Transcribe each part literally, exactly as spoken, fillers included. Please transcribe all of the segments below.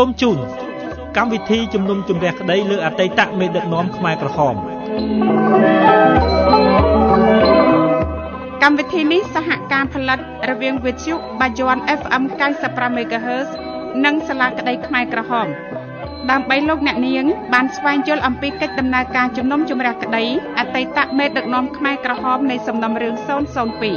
សូមជូនកម្មវិធីជំនុំជម្រះក្តីលើអតីតមេដឹកនាំខ្មែរក្រហមកម្មវិធីនេះសហការផលិតរវាងវិទ្យុបាយ័ន เอฟ เอ็ม ninety-five មេហ្គាហឺត និងសាលាក្តីខ្មែរក្រហមដើម្បីលោកអ្នកនាងបានស្វែងយល់អំពីកិច្ចដំណើរការជំនុំជម្រះក្តីអតីតមេដឹកនាំខ្មែរក្រហមនៃសំណុំរឿងศูนย์ ศูนย์ two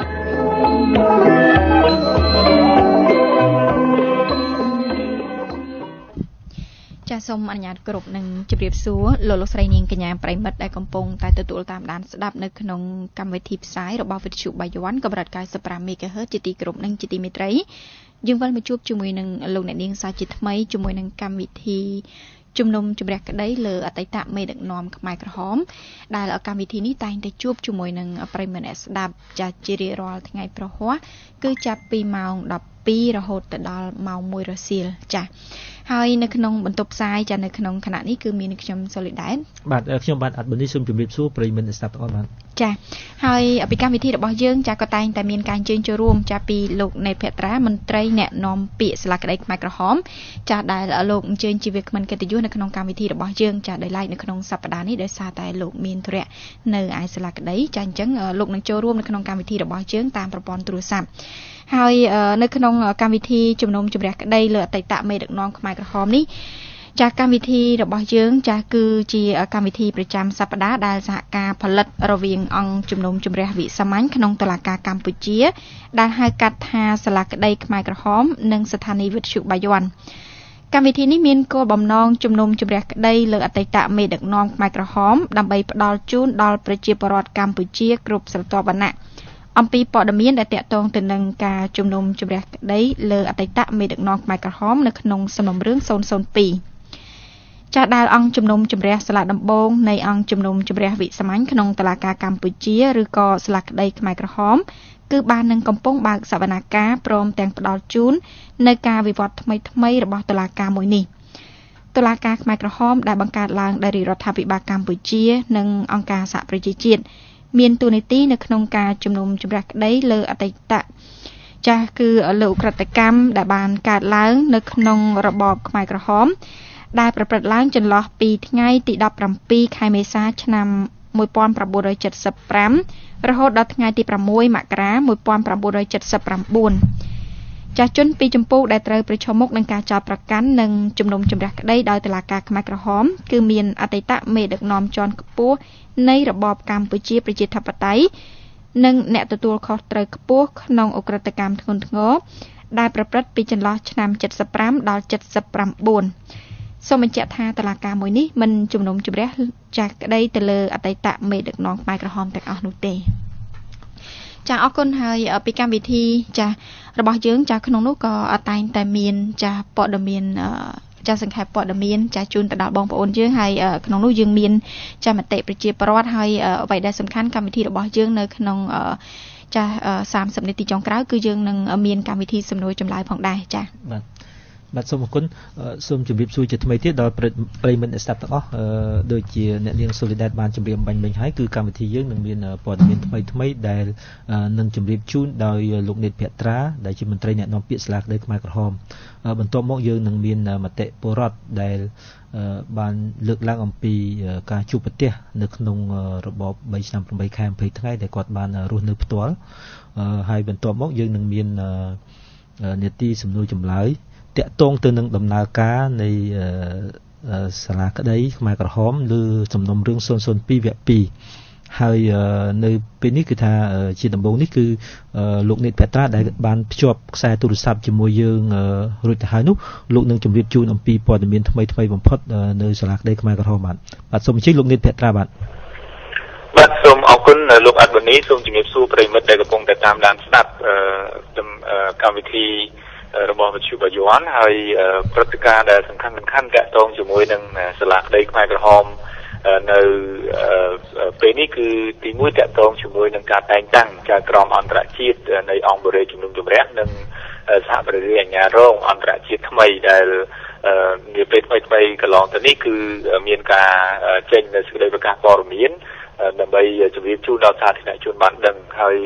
ចាសសូមអនុញ្ញាតគ្រប់នឹងជម្រាបសួរលោកលោកស្រីនាងកញ្ញាប្រិមិត្តដែលកំពុងតែទទួលតាមដានស្ដាប់នៅក្នុងកម្មវិធីផ្សាយរបស់វិទ្យុបាយ័នកម្រិតninety-fiveមេហ្គាហឺតជាទីគោរពនិងជាទីមេត្រីយើងវិលមកជួបជាមួយនឹងលោកអ្នកនាងសាជាថ្មីជាមួយនឹងកម្មវិធីជំនុំជម្រះក្តីលើអតីតមេដឹកនាំខ្មែរក្រហមដែលកម្មវិធីនេះតែងតែជួបជាមួយនឹងប្រិយមិត្តអ្នកស្ដាប់ចាជារៀងរាល់ថ្ងៃប្រហ័សគឺចាប់ពីម៉ោងtwelveរហូតទៅដល់ម៉ោងoneរសៀលចាហើយនៅក្នុងបន្ទប់ផ្សាយចានៅក្នុងខណៈនេះគឺមានខ្ញុំសូលីដែតបាទខ្ញុំបាទអត់បនេះសូមជម្រាបសួរប្រិយមិត្តអ្នកស្ដាប់ទាំងអស់បាទចាហើយពីកម្មវិធីរបស់យើងចាក៏តែងតែមានការអញ្ជើញចូលរួមចាពីលោកនៃភត្រាមន្ត្រីអ្នកនាំពាក្យសាលាក្តីខ្មែរក្រហមចាដែលលោកអញ្ជើញជាវាគ្មិនកិត្តិយសនៅក្នុងកម្មវិធីរបស់យើងចាដោយឡែកនៅក្នុងសប្តាហ៍នេះដោយសារតែលោកមានធរៈនៅឯសាលាក្តីចាអញ្ចឹងលោកនឹងចូលរួមនៅក្នុងកម្មវិធីរបស់យើងតាមប្រព័ន្ធទូរស័ព្ទហើយនៅក្នុងកម្មវិធីជំនុំជម្រះក្តីលើអតីតមេដឹកនាំខ្មែរក្រហមនេះចាកម្មវិធីរបស់យើងចាគឺជាកម្មវិធីប្រចាំសប្តាហ៍ដែលសហការផលិតរវាងអង្គជំនុំជម្រះវិសាមញ្ញក្នុងតុលាការកម្ពុជាដែលហៅកាត់ថាសាលាក្តីខ្មែរក្រហមនិងស្ថានីយ៍វិទ្យុបាយ័នកម្មវិធីនេះមានគោលបំណងជំនុំជម្រះក្តីលើអតីតមេដឹកនាំខ្មែរក្រហមដើម្បីផ្ដល់ជូនដល់ប្រជាពលរដ្ឋកម្ពុជាគ្រប់ស្រទាប់វណ្ណៈអំពីព័ត៌មានដែលតាក់ទងទៅនឹងការជំនុំជម្រះក្តីលើអតីតមេដឹកនាំខ្មែរក្រហមនៅក្នុងសំណុំរឿងศูนย์ ศูนย์ twoចាដែលអង្គជំនុំជម្រះសាលាដំបងនៃអង្គជំនុំជម្រះវិសាមញ្ញក្នុងតុលាការកម្ពុជាឬក៏សាលាក្តីខ្មែរក្រហមគឺបាននឹងកំពុងបើកសវនកម្មព្រមទាំងផ្ដល់ជូននៅការវិវត្តថ្មីថ្មីរបស់តុលាការមួយនេះតុលាការខ្មែរក្រហមដែលបង្កើតឡើងដោយរដ្ឋាភិបាលកម្ពុជានិងអង្គការសហប្រជាជាតិមានតួនាទីនៅក្នុងការជំនុំជម្រះក្តីលើអតីតចាស់គឺលើក្រិតកម្មដែលបានកើតឡើងនៅក្នុងរបបខ្មែរក្រហមដែលប្រព្រឹត្តឡើងចន្លោះពីថ្ងៃទីseventeenខែមេសាឆ្នាំnineteen seventy-fiveរហូតដល់ថ្ងៃទីsixមករាnineteen seventy-nineចាស់ជនពីចម្ពោះដែលត្រូវប្រឈមមុខនឹងការចោទប្រកាន់និងជំនុំជម្រះក្តីដោយតុលាការខ្មែរក្រហមគឺមានអតីតមេដឹកនាំជាន់ខ្ពស់នៃរបបកម្ពុជាប្រជាធិបតេយ្យនិងអ្នកទទួលខុសត្រូវខ្ពស់ក្នុងអ ក្រិតកម្មធ្ងន់ធ្ងរដែលប្រព្រឹត្តពីចន្លោះឆ្នាំseventy-fiveដល់seventy-nineសូមបញ្ជាក់ថាតុលាការមួយនេះមិនជំនុំជម្រះចាស់ក្តីទៅលើអតីតមេដឹកនាំខ្មែរក្រហមទាំងអស់នោះទេចាអរគុណហើយពីកម្មវិធីចារបស់យើងចាក្នុងនោះក៏តែងតែមានចាព័ត៌មានចាសង្ខេបព័ត៌មានចាជូនទៅដល់បងប្អូនយើងហើយក្នុងនោះយើងមានចាមតិប្រជាពលរដ្ឋហើយអ្វីដែលសំខាន់កម្មវិធីរបស់យើងនៅក្នុងចាthirtyនាទីចុងក្រោយគឺយើងនឹងមានកម្មវិធីសំណួរចម្លើយផងដែរចាបាទបាទសូមអរគុណសូមជម្រាបសួរជាថ្មីទៀតដល់ប្រិយមិត្តអ្នកស្ដាប់ទាំងអស់ដូចជាអ្នកនាងសូលីដែតបានជម្រាបបាញ់មិញហើយគឺកម្មវិធីយើងនឹងមានព័ត៌មានថ្មីថ្មីដែលនឹងជម្រាបជូនដោយលោកនេតភត្រាដែលជាមន្ត្រីអ្នកនាំពាក្យសាលាក្តីខ្មែរក្រហមបន្ទាប់មកយើងនឹងមានមតិពលរដ្ឋដែលបានលើកឡើងអំពីការជួបប្រទះនៅក្នុងរបបthreeឆ្នាំeightខែtwentyថ្ងៃដែលគាត់បានរស់នៅផ្ទាល់ហើយបន្ទាប់មកយើងនឹងមាននីតិសំណួរចម្លើយតាក់ទងទៅនឹងដំណើរការនៃសាលាក្តីខ្មែរក្រហមលើសំណុំរឿងศูนย์ ศูนย์ twoវគ្គtwoហើយនៅពេលនេះគឺថាជាដំបូងនេះគឺលោកនេតភត្រាដែលបានភ្ជាប់ខ្សែទូរស័ព្ទជាមួយយើងរួចទៅហើយនោះលោកនឹងជម្រាបជូនអំពីព័ត៌មានថ្មីថ្មីបំផុតនៅសាលាក្តីខ្មែរក្រហមបាទបាទសូមអញ្ជើញលោកនេតភត្រាបាទបាទសូមអរគុណលោកអាត់បូនីសូមជម្រាបសួរប្រិយមិត្តដែលកំពុងតែតាមដានស្ដាប់កម្មវិធីរបស់វិទ្យុបាយ័នហើយព្រឹត្តិការណ៍ដែលសំខាន់សំខាន់តាក់ទងជាមួយនឹងសាលាក្តីខ្មែរក្រហមនៅពេលនេះគឺទីមួយតាក់ទងជាមួយនឹងការតែងតាំងការក្រមអន្តរជាតិនៃអង្គបរិយាជំនុំជម្រះនិងសហប្រតិអាជ្ញារងអន្តរជាតិថ្មីដែលនាពេលថ្មីថ្មីកន្លងទៅនេះគឺមានការចេញនៅសេចក្តីប្រកាសព័ត៌មានដើម្បីជម្រាបជូនដល់សាធារណជនបានដឹងហើយ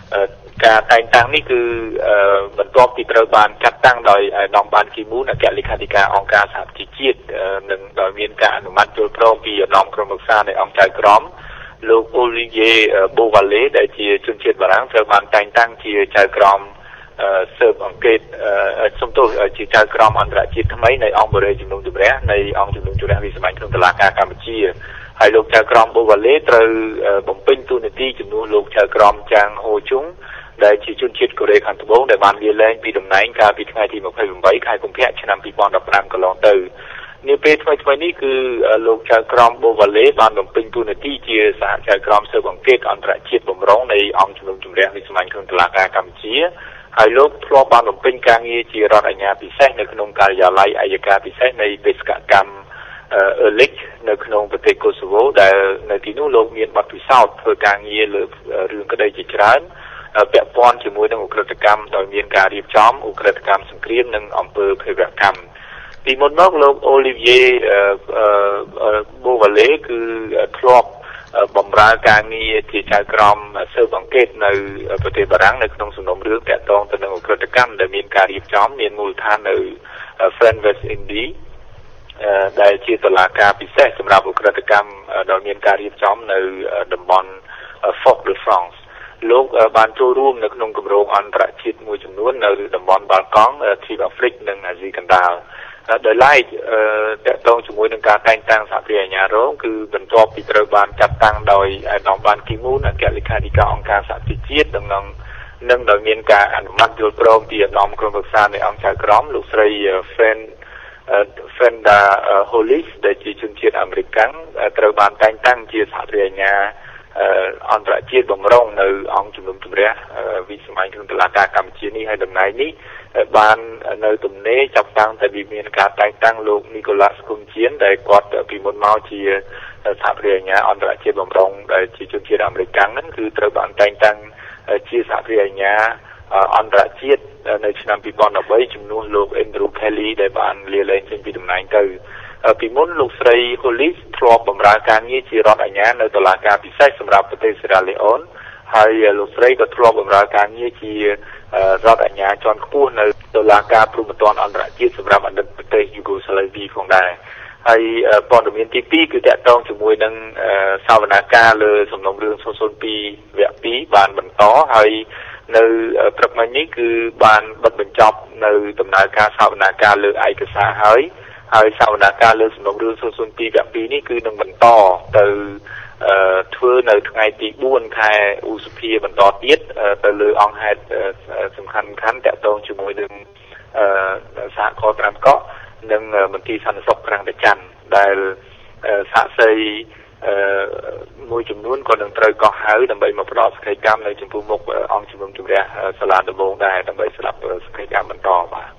ការតែងតាំងនេះគឺបន្ទាប់ពីត្រូវបានចាត់តាំងដោយអាដាមបានគីមូនអគ្គលេខាធិការអង្គការសហប្រជាជាតិនិងដោយមានការអនុម័តយល់ព្រមពីអាដាមក្រុមប្រឹក្សានៃអង្គចៅក្រមលោកអូលីវៀបូវ៉ាឡេដែលជាជនជាតិបារាំងត្រូវបានតែងតាំងជាចៅក្រមស៊ើបអង្កេតសំទោសជាចៅក្រមអន្តរជាតិថ្មីនៃអង្គបរិយាជំនុំជម្រះនៃអង្គជំនុំជម្រះវិសាមញ្ញក្នុងតុលាការកម្ពុជាហើយលោកចៅក្រមបូវ៉ាឡេត្រូវបំពេញតួនាទីជំនួសលោកចៅក្រមចាងហូជុងដែលជាជនជាតិកូរ៉េខាងត្បូងដែលបានលាលែងពីតំណែងកាលពីថ្ងៃទី28ខែកុម្ភៈឆ្នាំ2015កន្លងទៅនាពេលថ្មីៗនេះគឺលោកចៅក្រមបូវ៉ាឡេបានបំពេញតួនាទីជាសហចៅក្រមស៊ើបអង្កេតអន្តរជាតិបម្រុងនៃអង្គជំនុំជម្រះវិសាមញ្ញក្នុងតុលាការកម្ពុជាហើយលោកធ្លាប់បានបំពេញការងារជារដ្ឋអាជ្ញាពិសេសនៅក្នុងការិយាល័យអัยការពិសេសនៃបេសកកម្មអឺលិចនៅក្នុងប្រទេសកូសូវូដែលនៅទីនោះលោកមានបទពិសោធន៍ធ្វើការងារលើរឿងក្តីជាច្រើនពាក់ព័ន្ធជាមួយនឹងឧក្រិដ្ឋកម្មដោយមានការរៀបចំឧក្រិដ្ឋកម្មសង្គ្រាមនិងអំពើភេរវកម្មពីមុនមកលោកអូលីវៀបូវ៉ាឡេគឺធ្លាប់បម្រើការងារជាចៅក្រមស៊ើបអង្កេតនៅប្រទេសបារាំងនៅក្នុងសំណុំរឿងទាក់ទងទៅនឹងឧក្រិដ្ឋកម្មដែលមានការរៀបចំមានមូលដ្ឋាននៅ Friend West Indies ដែលជាតុលាការពិសេសសម្រាប់ឧក្រិដ្ឋកម្មដែលមានការរៀបចំនៅតំបន់ Fort de France លោកបានចូលរួមនៅក្នុងគម្រោងអន្តរជាតិមួយចំនួននៅតំបន់បាល់កង់ទ្វីបអាហ្វ្រិកនិងអាស៊ីកណ្ដាលដោយឡែកតកតងជាមួយនឹងការតែងតាំងសហគ្រាសអាជ្ញារងគឺបន្ទាប់ពីត្រូវបានចាត់តាំងដោយអាដាមបានគីមូនអគ្គលេខាធិការអង្គការសហប្រជាជាតិនិងនឹងដោយមានការអនុម័តយល់ព្រមពីអាដាមក្រុមប្រឹក្សានៃអង្គចៅក្រមលោកស្រី Friend Fenda Hollis ដែលជាជនជាតិអាមេរិកត្រូវបានតែងតាំងជាសហគ្រាសអាជ្ញាអន្តរជាតិបម្រុងនៅអង្គជំនុំជម្រះវិសាមញ្ញក្នុងតុលាការកម្ពុជានេះហើយតំណែងនេះបាននៅទំនេរចាប់តាំងតែពីមានការតែងតាំងលោកនីកូឡាស់គុំជៀនដែលគាត់ពីមុនមកជាសហគ្រាសអាជ្ញាអន្តរជាតិបម្រុងដែលជាជនជាតិអាមេរិកហ្នឹងគឺត្រូវបានតែងតាំងជាសហគ្រាសអាជ្ញាអន្តរជាតិនៅឆ្នាំ2013ជំនួសលោក Andrew Kelly ដែលបានលាលែងចេញពីតំណែងទៅពីមុនលោកស្រី Hollis ធ្លាប់បម្រើការងារជារដ្ឋអាជ្ញានៅតុលាការពិសេសសម្រាប់ប្រទេសសេរ៉ាឡេអូនហើយលោកស្រីក៏ធ្លាប់បម្រើការងារជារដ្ឋអាជ្ញាជាន់ខ្ពស់នៅតុលាការព្រហ្មទណ្ឌអន្តរជាតិសម្រាប់អតីតប្រទេសយូហ្គោស្លាវីផងដែរហើយព័ត៌មានទីពីរគឺតាក់ទងជាមួយនឹងសវនកម្មលើសំណុំរឿងศูนย์ ศูนย์ ពីរវគ្គពីរបានបន្តហើយនៅព្រឹកមិញនេះគឺបានបិទបញ្ចប់នៅដំណើរការសវនកម្មលើឯកសារហើយហើយសវនកម្មលើសំណុំរឿងศูนย์ ศูนย์ ពីរវគ្គពីរនេះគឺនឹងបន្តទៅធ្វើនៅថ្ងៃទី4ខែឧសភាបន្តទៀតទៅលើអង្គហេតុសំខាន់សំខាន់តាក់ទងជាមួយនឹងសហគមន៍ប្រាំកក់និងមន្ទីរសន្តិសុខប្រាំងតាច័ន្ទដែលសាកសីមួយចំនួនក៏នឹងត្រូវកោះហៅដើម្បីមកផ្ដល់សកម្មកម្មនៅចំពោះមុខអង្គជំនុំជម្រះសាលាដំបងដែរដើម្បីស្ដាប់សកម្មកម្មបន្តបាទ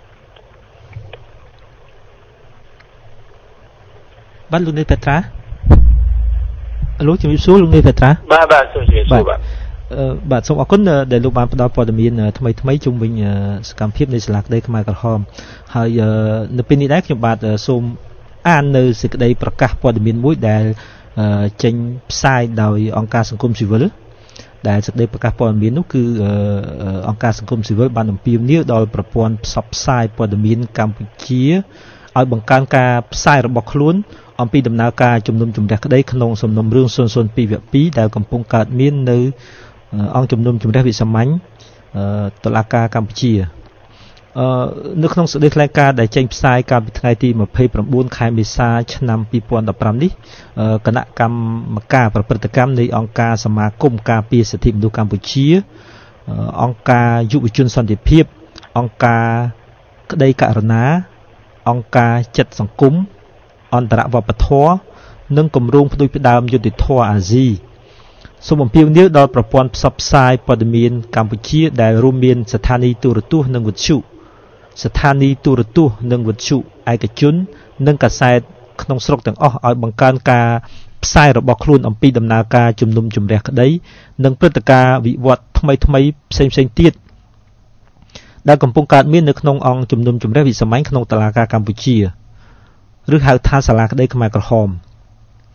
បាទលោកនាយពេត្រាលោកជំរាបសួរលោកនាយពេត្រាបាទបាទសូមជំរាបសួរបាទបាទសូមអរគុណដែលលោកបានផ្ដល់ព័ត៌មានថ្មីថ្មីជុំវិញសកម្មភាពនៃសាលាក្តីខ្មែរក្រហមហើយនៅពេលនេះដែរខ្ញុំបាទសូមអាននៅសេចក្តីប្រកាសព័ត៌មានមួយដែលចេញផ្សាយដោយអង្គការសង្គមស៊ីវិលដែលសេចក្តីប្រកាសព័ត៌មាននោះគឺអង្គការសង្គមស៊ីវិលបានអំពាវនាវដល់ប្រព័ន្ធផ្សព្វផ្សាយព័ត៌មានកម្ពុជាឲ្យបង្កើនការផ្សាយរបស់ខ្លួនអំពីដំណើរការជំនុំជម្រះក្តីក្នុងសំណុំរឿងศูนย์ ศูนย์ ពីរវគ្គពីរដែលកំពុងកើតមាននៅអង្គជំនុំជម្រះវិសាមញ្ញតុលាការកម្ពុជានៅក្នុងសេចក្តីថ្លែងការណ៍ដែលចេញផ្សាយកាលពីថ្ងៃទី29ខែមេសាឆ្នាំ2015នេះគណៈកម្មការប្រព្រឹត្តកម្មនៃអង្គការសមាគមការពារសិទ្ធិមនុស្សកម្ពុជាអង្គការយុវជនសន្តិភាពអង្គការក្តីករុណាអង្គការចិត្តសង្គមអន្តរវប្បធម៌និងគម្រោងផ្ដួចផ្ដើមយុត្តិធម៌អាស៊ីសូមអំពាវនាវដល់ប្រព័ន្ធផ្សព្វផ្សាយព័ត៌មានកម្ពុជាដែលរួមមានស្ថានីយ៍ទូរទស្សន៍និងវិទ្យុស្ថានីយ៍ទូរទស្សន៍និងវិទ្យុឯកជននិងកាសែតក្នុងស្រុកទាំងអស់ឲ្យបង្កើនការផ្សាយរបស់ខ្លួនអំពីដំណើរការជំនុំជម្រះក្តីនិងព្រឹត្តិការណ៍វិវត្តថ្មីថ្មីផ្សេងផ្សេងទៀតដែលកំពុងកើតមាននៅក្នុងអង្គជំនុំជម្រះវិសាមញ្ញក្នុងតុលាការកម្ពុជាឬហៅថាសាលាក្តីខ្មែរក្រហម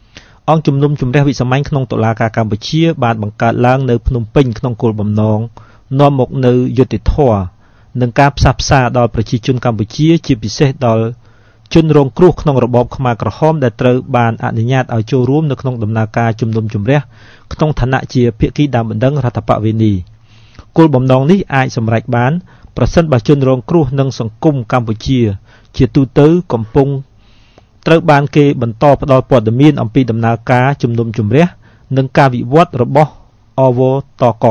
អង្គជំនុំជម្រះវិសាមញ្ញក្នុងតុលាការកម្ពុជាបានបង្កើតឡើងនៅភ្នំពេញក្នុងគោលបំណងនាំមកនៅយុត្តិធម៌និងការផ្សះផ្សាដល់ប្រជាជនកម្ពុជាជាពិសេសដល់ជនរងគ្រោះក្នុងរបបខ្មែរក្រហមដែលត្រូវបានអនុញ្ញាតឲ្យចូលរួមនៅក្នុងដំណើរការជំនុំជម្រះក្នុងឋានៈជាភាគីដើមបណ្ដឹងរដ្ឋបវេនីគោលបំណងនេះអាចសម្រេចបានប្រសិនបើជនរងគ្រោះនិងសង្គមកម្ពុជាជាទូទៅកំពុងត្រូវបានគេបន្តផ្ដល់ព័ត៌មានអំពីដំណើរការជំនុំជម្រះនិងការវិវត្តរបស់អវតក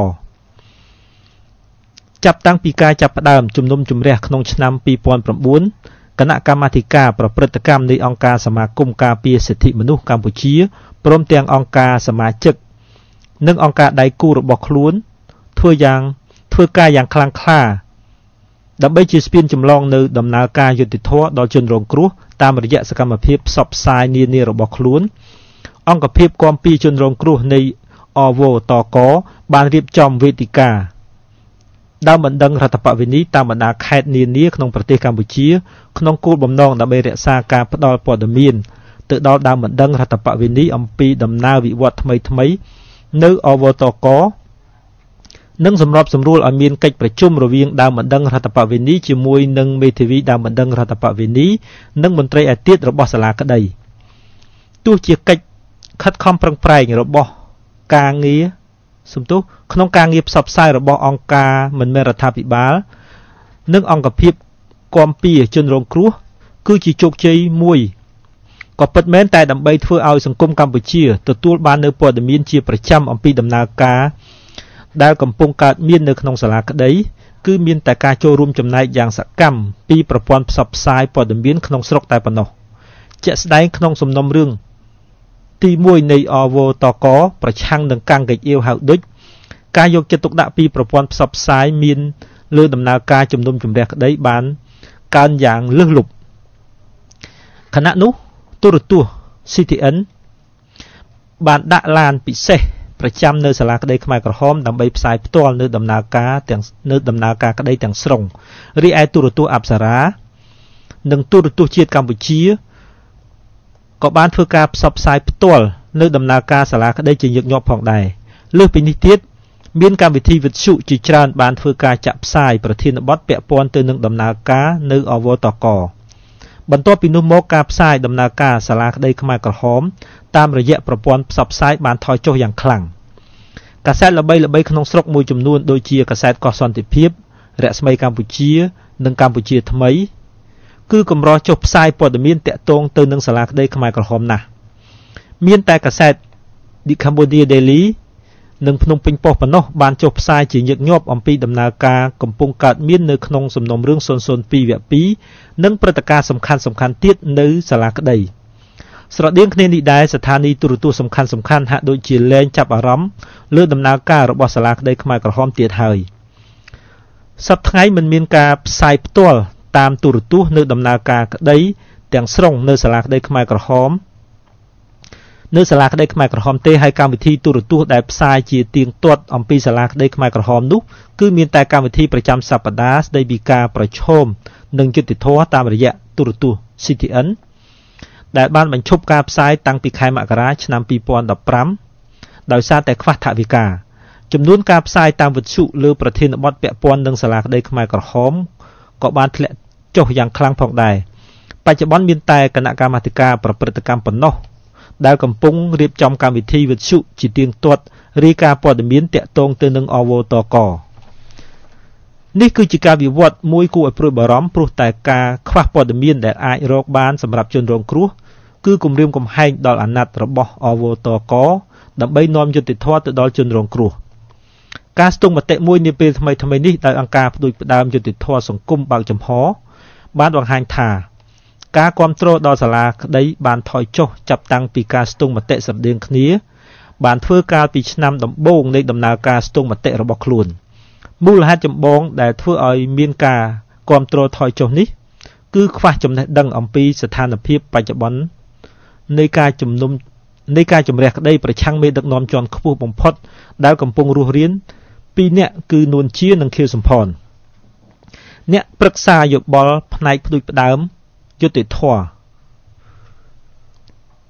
ចាប់តាំងពីការចាប់ផ្ដើមជំនុំជម្រះក្នុងឆ្នាំពីរពាន់៩គណៈកម្មាធិការប្រព្រឹត្តកម្មនៃអង្គការសមាគមការពារសិទ្ធិមនុស្សកម្ពុជាព្រមទាំងអង្គការសមាជិកនិងអង្គការដៃគូរបស់ខ្លួនធ្វើយ៉ាងធ្វើការយ៉ាងខ្លាំងក្លាដើម្បីជាស្ពានចម្លងនៅដំណើរការយុត្តិធម៌ដល់ជនរងគ្រោះតាមរយៈសកម្មភាពផ្សព្វផ្សាយនានារបស់ខ្លួនអង្គភាពគាំពារជនរងគ្រោះនៃអវតកបានរៀបចំវេទិកាដើមបណ្ដឹងរដ្ឋបវេនីតាមបណ្ដាខេត្តនានាក្នុងប្រទេសកម្ពុជាក្នុងគោលបំណងដើម្បីរក្សាការផ្ដល់ព័ត៌មានទៅដល់ដើមបណ្ដឹងរដ្ឋបវេនីអំពីដំណើរវិវត្តថ្មីថ្មីនៅអវតកនិងសម្របសម្រួលឲ្យមានកិច្ចប្រជុំរវាងដើមបណ្ដឹងរដ្ឋបវេនីជាមួយនឹងមេធាវីដើមបណ្ដឹងរដ្ឋបវេនីនិងមន្ត្រីឯទៀតរបស់សាលាក្តីទោះជាកិច្ចខិតខំប្រឹងប្រែងរបស់ការងារសំទោសក្នុងការងារផ្សព្វផ្សាយរបស់អង្គការមិនមែនរដ្ឋាភិបាលនិងអង្គភាពគាំពារជនរងគ្រោះគឺជាជោគជ័យមួយក៏ពិតមែនតែដើម្បីធ្វើឲ្យសង្គមកម្ពុជាទទួលបាននូវព័ត៌មានជាប្រចាំអំពីដំណើរការដែលកំពុងកើតមាននៅក្នុងសាលាក្តីគឺមានតែការចូលរួមចំណែកយ៉ាងសកម្មពីប្រព័ន្ធផ្សព្វផ្សាយព័ត៌មានក្នុងស្រុកតែប៉ុណ្ណោះជាក់ស្ដែងក្នុងសំណុំរឿងទីមួយនៃអវតកប្រឆាំងនឹងកាំងកិច្ចអៀវហៅឌុចការយកចិត្តទុកដាក់ពីប្រព័ន្ធផ្សព្វផ្សាយមានលើដំណើរការជំនុំជម្រះក្តីបានកើនយ៉ាងលើសលប់ខណៈនោះទូរទស្សន៍ ស៊ី ទី អិន បានដាក់ឡានពិសេសប្រចាំនៅសាលាក្តីខ្មែរក្រហមដើម្បីផ្សាយផ្ទាល់នៅដំណើរការទាំងនៅដំណើរការក្តីទាំងស្រុងរីឯទូរទស្សន៍អប្សរានិងទូរទស្សន៍ជាតិកម្ពុជាក៏បានធ្វើការផ្សព្វផ្សាយផ្ទាល់នៅដំណើរការសាលាក្តីជាញឹកញាប់ផងដែរលើសពីនេះទៀតមានកម្មវិធីវិទ្យុជាច្រើនបានធ្វើការចាក់ផ្សាយប្រធានបទពាក់ព័ន្ធទៅនឹងដំណើរការនៅអវតកបន្ទាប់ពីនោះមកការផ្សាយដំណើរការសាលាក្តីខ្មែរក្រហមតាមរយៈប្រព័ន្ធផ្សព្វផ្សាយបានថយចុះយ៉ាងខ្លាំងកាសែតល្បីៗក្នុងស្រុកមួយចំនួនដូចជាកាសែតកោះសន្តិភាពរស្មីកម្ពុជានិងកម្ពុជាថ្មីគឺកម្រចុះផ្សាយព័ត៌មានតាក់ទងទៅនឹងសាលាក្តីខ្មែរក្រហមណាស់មានតែកាសែត The Cambodia Daily និងភ្នំពេញប៉ុស្តិ៍ប៉ុណ្ណោះបានចុះផ្សាយជាញឹកញាប់អំពីដំណើរការកំពុងកើតមាននៅក្នុងសំណុំរឿង ศูนย์ ศูนย์ ពីរ វគ្គពីរនិងព្រឹត្តិការណ៍សំខាន់ៗទៀតនៅសាលាក្តីស្រដៀងគ្នានេះដែរស្ថានីយទូរទស្សន៍សំខាន់សំខាន់ហាក់ដូចជាលែងចាប់អារម្មណ៍លើដំណើរការរបស់សាលាក្តីខ្មែរក្រហមទៀតហើយសប្តាហ៍ថ្ងៃមិនមានការផ្សាយផ្ទាល់តាមទូរទស្សន៍នៅដំណើរការក្តីទាំងស្រុងនៅសាលាក្តីខ្មែរក្រហមនៅសាលាក្តីខ្មែរក្រហមទេហើយកម្មវិធីទូរទស្សន៍ដែលផ្សាយជាទៀងទាត់អំពីសាលាក្តីខ្មែរក្រហមនោះគឺមានតែកម្មវិធីប្រចាំសប្តាហ៍ស្តីពីការប្រឈមនឹងយុត្តិធម៌តាមរយៈទូរទស្សន៍ ស៊ី ទី អិន ដែលបានបញ្ឈប់ការផ្សាយតាំងពីខែមករាឆ្នាំពីរពាន់ដប់ប្រាំដោយសារតែខ្វះថវិកាចំនួនការផ្សាយតាមវិទ្យុលើប្រធានបទពាក់ព័ន្ធនឹងសាលាក្តីខ្មែរក្រហមក៏បានធ្លាក់ចុះយ៉ាងខ្លាំងផងដែរបច្ចុប្បន្នមានតែគណៈកម្មាធិការប្រព្រឹត្តកម្មប៉ុណ្ណោះដែលកំពុងរៀបចំកម្មវិធីវិទ្យុជាទៀងទាត់រាយការណ៍ព័ត៌មានតាក់ទងទៅនឹងអវតកនេះគឺជាការវិវត្តមួយគួរឲ្យព្រួយបារម្ភព្រោះតែការខ្វះព័ត៌មានដែលអាចរកបានសម្រាប់ជនរងគ្រោះគឺគំរាមកំហែងដល់អាណត្តិរបស់អវតកដើម្បីនាំយុត្តិធម៌ទៅដល់ជនរងគ្រោះការស្ទង់មតិមួយនាពេលថ្មីថ្មីនេះដោយអង្គការផ្ដួចផ្ដើមយុត្តិធម៌សង្គមបើកចំហបានបង្ហាញថាការគ្រប់គ្រងដល់សាលាក្តីបានថយចុះចាប់តាំងពីការស្ទង់មតិស្រដៀងគ្នាបានធ្វើកាលពីឆ្នាំដំបូងនៃដំណើរការស្ទង់មតិរបស់ខ្លួនមូលហេតុចម្បងដែលធ្វើឲ្យមានការគ្រប់គ្រងថយចុះនេះគឺខ្វះចំណេះដឹងអំពីស្ថានភាពបច្ចុប្បន្ននៃការជំនុំនៃការជំរះក្តីប្រឆាំងមេដឹកនាំជាន់ខ្ពស់បំផុតដែលកំពុងរស់រានពីរនាក់គឺនួនជានិងខៀវសំផនអ្នកប្រឹក្សាយោបល់ផ្នែកផ្ដួចផ្ដើមយុត្តិធម៌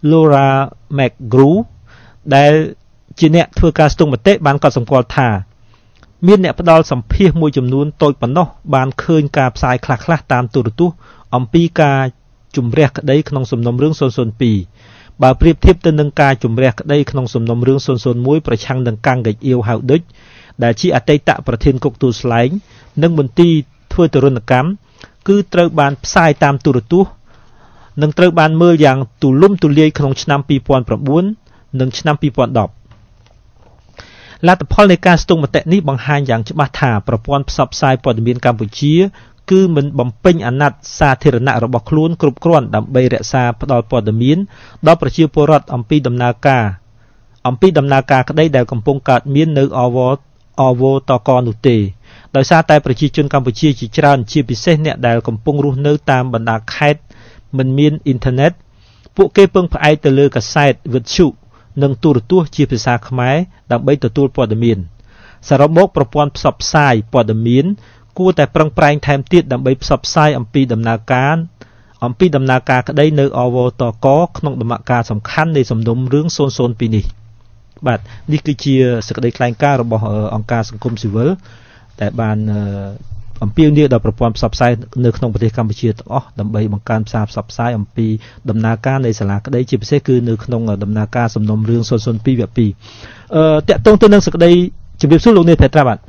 Laura McGrew ដែលជាអ្នកធ្វើការស្ទង់មតិបានកត់សម្គាល់ថាមានអ្នកផ្ដល់សម្ភាសមួយចំនួនតូចប៉ុណ្ណោះបានឃើញការផ្សាយខ្លះៗតាមទូរទស្សន៍អំពីការជំរះក្តីក្នុងសំណុំរឿងศูนย์ศูนย์twoបើប្រៀបធៀបទៅនឹងការជំរះក្តីក្នុងសំណុំរឿងศูนย์ศูนย์oneប្រឆាំងនឹងកាំងកេកអ៊ីវហៅឌុចដែលជាអតីតប្រធានគុកទួលស្លែងនិងមន្ទីរធ្វើទរណកម្មគឺត្រូវបានផ្សាយតាមទូរទស្សន៍និងត្រូវបានមើលយ៉ាងទូលំទូលាយក្នុងឆ្នាំtwo thousand nineនិងឆ្នាំtwo thousand tenលទ្ធផលនៃការស្ទង់មតិនេះបង្ហាញយ៉ាងច្បាស់ថាប្រព័ន្ធផ្សព្វផ្សាយព័ត៌មានកម្ពុជាគឺមិនបំពេញអាណត្តិសាធារណៈរបស់ខ្លួនគ្រប់គ្រាន់ដើម្បីរក្សាផ្ដល់ព័ត៌មានដល់ប្រជាពលរដ្ឋអំពីដំណើរការអំពីដំណើរការក្តីដែលកំពុងកើតមាននៅអវអវតកនោះទេដោយសារតែប្រជាជនកម្ពុជាជាច្រើនជាពិសេសអ្នកដែលកំពុងរស់នៅតាមបណ្ដាខេត្តមិនមានអ៊ីនធឺណិតពួកគេពឹងផ្អែកទៅលើកាសែតវិទ្យុនិងទូរទស្សន៍ជាភាសាខ្មែរដើម្បីទទួលព័ត៌មានសរុបមកប្រព័ន្ធផ្សព្វផ្សាយព័ត៌មានគួរតែប្រឹងប្រែងថែមទៀតដើម្បីផ្សព្វផ្សាយអំពីដំណើរការអំពីដំណើរការក្តីនៅអវតកក្នុងដំណាក់កាលសំខាន់នៃសំណុំរឿងศูนย์ศูนย์twoនេះបាទនេះគឺជាសេចក្តីថ្លែងការណ៍របស់អង្គការសង្គមស៊ីវិលដែលបានអំពាវនាវដល់ប្រព័ន្ធផ្សព្វផ្សាយនៅក្នុងប្រទេសកម្ពុជាទាំងអស់ដើម្បីបង្កើនផ្សារផ្សព្វផ្សាយអំពីដំណើរការនៃសាលាក្តីជាពិសេសគឺនៅក្នុងដំណើរការសំណុំរឿងศูนย์ศูนย์twoវគ្គtwoអឺតាក់ទងទៅនឹងសេចក្តីជំរាបសួរលោកនាយភេត្រាបាទ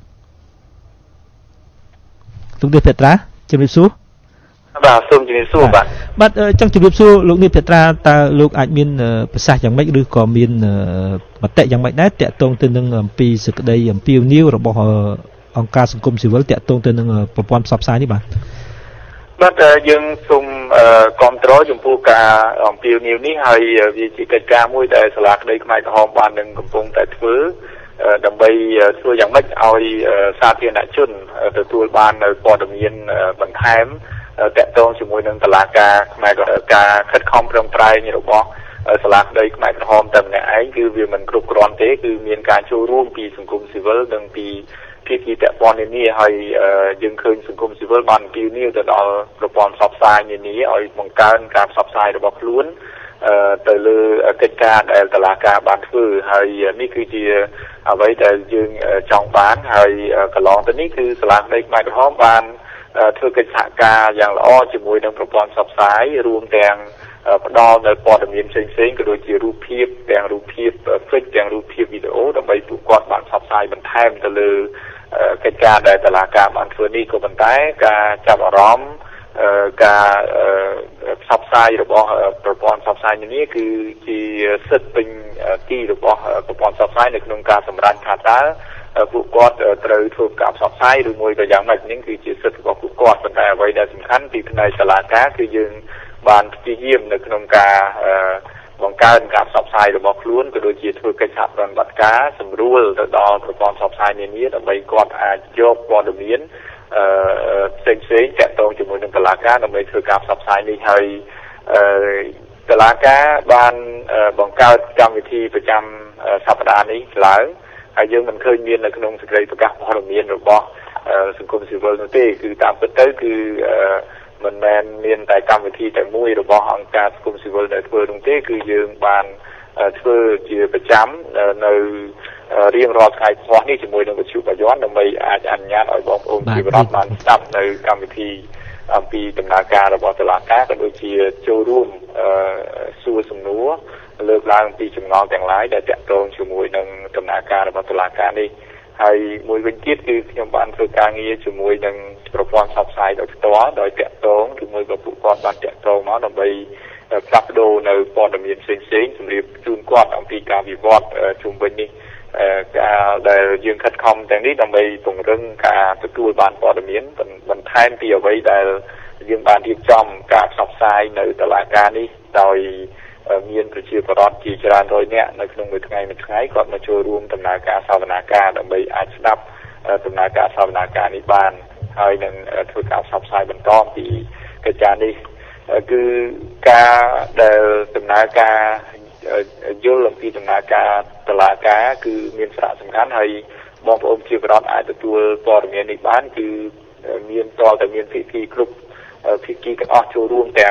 លោកនាយភេត្រាជំរាបសួរបាទសូមជំរាបសួរបាទបាទចង់ជំរាបសួរលោកនាយភេត្រាតើលោកអាចមានប្រសាសន៍យ៉ាងម៉េចឬក៏មានមតិយ៉ាងម៉េចដែរតាក់ទងទៅនឹងអំពីសេចក្តីអំពាវនាវរបស់អង្គការសង្គមស៊ីវិលតាក់ទងទៅនឹងប្រព័ន្ធផ្សព្វផ្សាយនេះបាទបាទយើងសូមគ្រប់គ្រងចំពោះការអំពាវនាវនេះហើយវាជាកិច្ចការមួយដែលសាលាក្តីខ្មែរក្រហមបាននឹងកំពុងតែធ្វើដើម្បីធ្វើយ៉ាងម៉េចឲ្យសាធារណជនទទួលបាននៅព័ត៌មានបន្ថែមតាក់ទងជាមួយនឹងតុលាការខ្មែរការខិតខំប្រឹងប្រែងរបស់សាលាក្តីខ្មែរក្រហមតែម្នាក់ឯងគឺវាមិនគ្រប់គ្រាន់ទេគឺមានការចូលរួមពីសង្គមស៊ីវិលនិងពីភាគីពាក់ព័ន្ធនានាហើយយើងឃើញសង្គមស៊ីវិលបានពីនីទៅដល់ប្រព័ន្ធផ្សព្វផ្សាយនានាឲ្យបង្កើនការផ្សព្វផ្សាយរបស់ខ្លួនទៅលើកិច្ចការដែលតុលាការបានធ្វើហើយនេះគឺជាអ្វីដែលយើងចង់បានហើយកន្លងទៅនេះគឺសាលាក្តីខ្មែរក្រហមបានធ្វើកិច្ចសហការយ៉ាងល្អជាមួយនឹងប្រព័ន្ធផ្សព្វផ្សាយរួមទាំងផ្ដល់នៅព័ត៌មានផ្សេងៗក៏ដូចជារូបភាពទាំងរូបភាព fix ទាំងរូបភាពវីដេអូដើម្បីពួកគាត់បានផ្សព្វផ្សាយបន្ថែមទៅលើកិច្ចការដែលតុលាការបានធ្វើនេះក៏ប៉ុន្តែការចាប់អារម្មណ៍ការផ្សព្វផ្សាយរបស់ប្រព័ន្ធផ្សព្វផ្សាយនេះគឺជាសិទ្ធិពេញទីរបស់ប្រព័ន្ធផ្សព្វផ្សាយនៅក្នុងការសម្រេចថាតើពួកគាត់ត្រូវធ្វើការផ្សព្វផ្សាយឬមួយក៏យ៉ាងម៉េចនេះគឺជាសិទ្ធិរបស់ពួកគាត់ប៉ុន្តែអ្វីដែលសំខាន់ពីផ្នែកតុលាការគឺយើងបានព្យាយាមនៅក្នុងការបង្កើនការផ្សព្វផ្សាយរបស់ខ្លួនក៏ដូចជាធ្វើកិច្ចសហប្រតិបត្តិការសម្រួលទៅដល់ប្រព័ន្ធផ្សព្វផ្សាយនានាដើម្បីគាត់អាចយកព័ត៌មានផ្សេងផ្សេងតាក់ទងជាមួយនឹងតុលាការដើម្បីធ្វើការផ្សព្វផ្សាយនេះហើយតុលាការបានបង្កើតកម្មវិធីប្រចាំសប្តាហ៍នេះឡើងហើយយើងមិនឃើញមាននៅក្នុងសេចក្តីប្រកាសព័ត៌មានរបស់សង្គមស៊ីវិលនោះទេគឺតាមពិតទៅគឺមិនមែនមានតែកម្មវិធីតែមួយរបស់អង្គការសង្គមស៊ីវិលដែលធ្វើនោះទេគឺយើងបានធ្វើជាប្រចាំនៅរៀងរាល់ថ្ងៃផ្ទាល់នេះជាមួយនឹងវិទ្យុបាយ័នដើម្បីអាចអនុញ្ញាតឲ្យបងប្អូនជីវរដ្ឋបានស្ដាប់នៅកម្មវិធីអំពីដំណើរការរបស់តុលាការក៏ដូចជាចូលរួមសួរសំណួរលើកឡើងពីចម្ងល់ទាំងឡាយដែលតាក់ទងជាមួយនឹងដំណើរការរបស់តុលាការនេះហើយមួយវិញទៀតគឺខ្ញុំបានធ្វើការងារជាមួយនឹងប្រព័ន្ធផ្សព្វផ្សាយដោយផ្ទាល់ដោយតាក់ទងជាមួយกับពួកគាត់បានតាក់ទងមកដើម្បីផ្លាស់ប្ដូរនៅព័ត៌មានផ្សេងៗសម្រាប់ជូនគាត់អំពីការវិវត្តជុំវិញនេះការដែលយើងខិតខំទាំងនេះដើម្បីពង្រឹងការទទួលបានព័ត៌មានបន្ថែមពីអ្វីដែលយើងបានរៀបចំការផ្សព្វផ្សាយនៅតុលាការនេះដោយមានប្រជាពលរដ្ឋជាច្រើនរយនាក់នៅក្នុងមួយថ្ងៃមួយថ្ងៃគាត់មកចូលរួមដំណើរការសវនាការដើម្បីអាចស្ដាប់ដំណើរការសវនាការនេះបានហើយនឹងធ្វើការផ្សព្វផ្សាយបន្តពីកិច្ចការនេះគឺការដែលដំណើរការយល់អំពីដំណើរការតុលាការគឺមានសារៈសំខាន់ហើយបងប្អូនជាពលរដ្ឋអាចទទួលព័ត៌មាននេះបានគឺមានតលតែមានភាគីគ្រប់ភាគីទាំងអស់ចូលរួមទាំង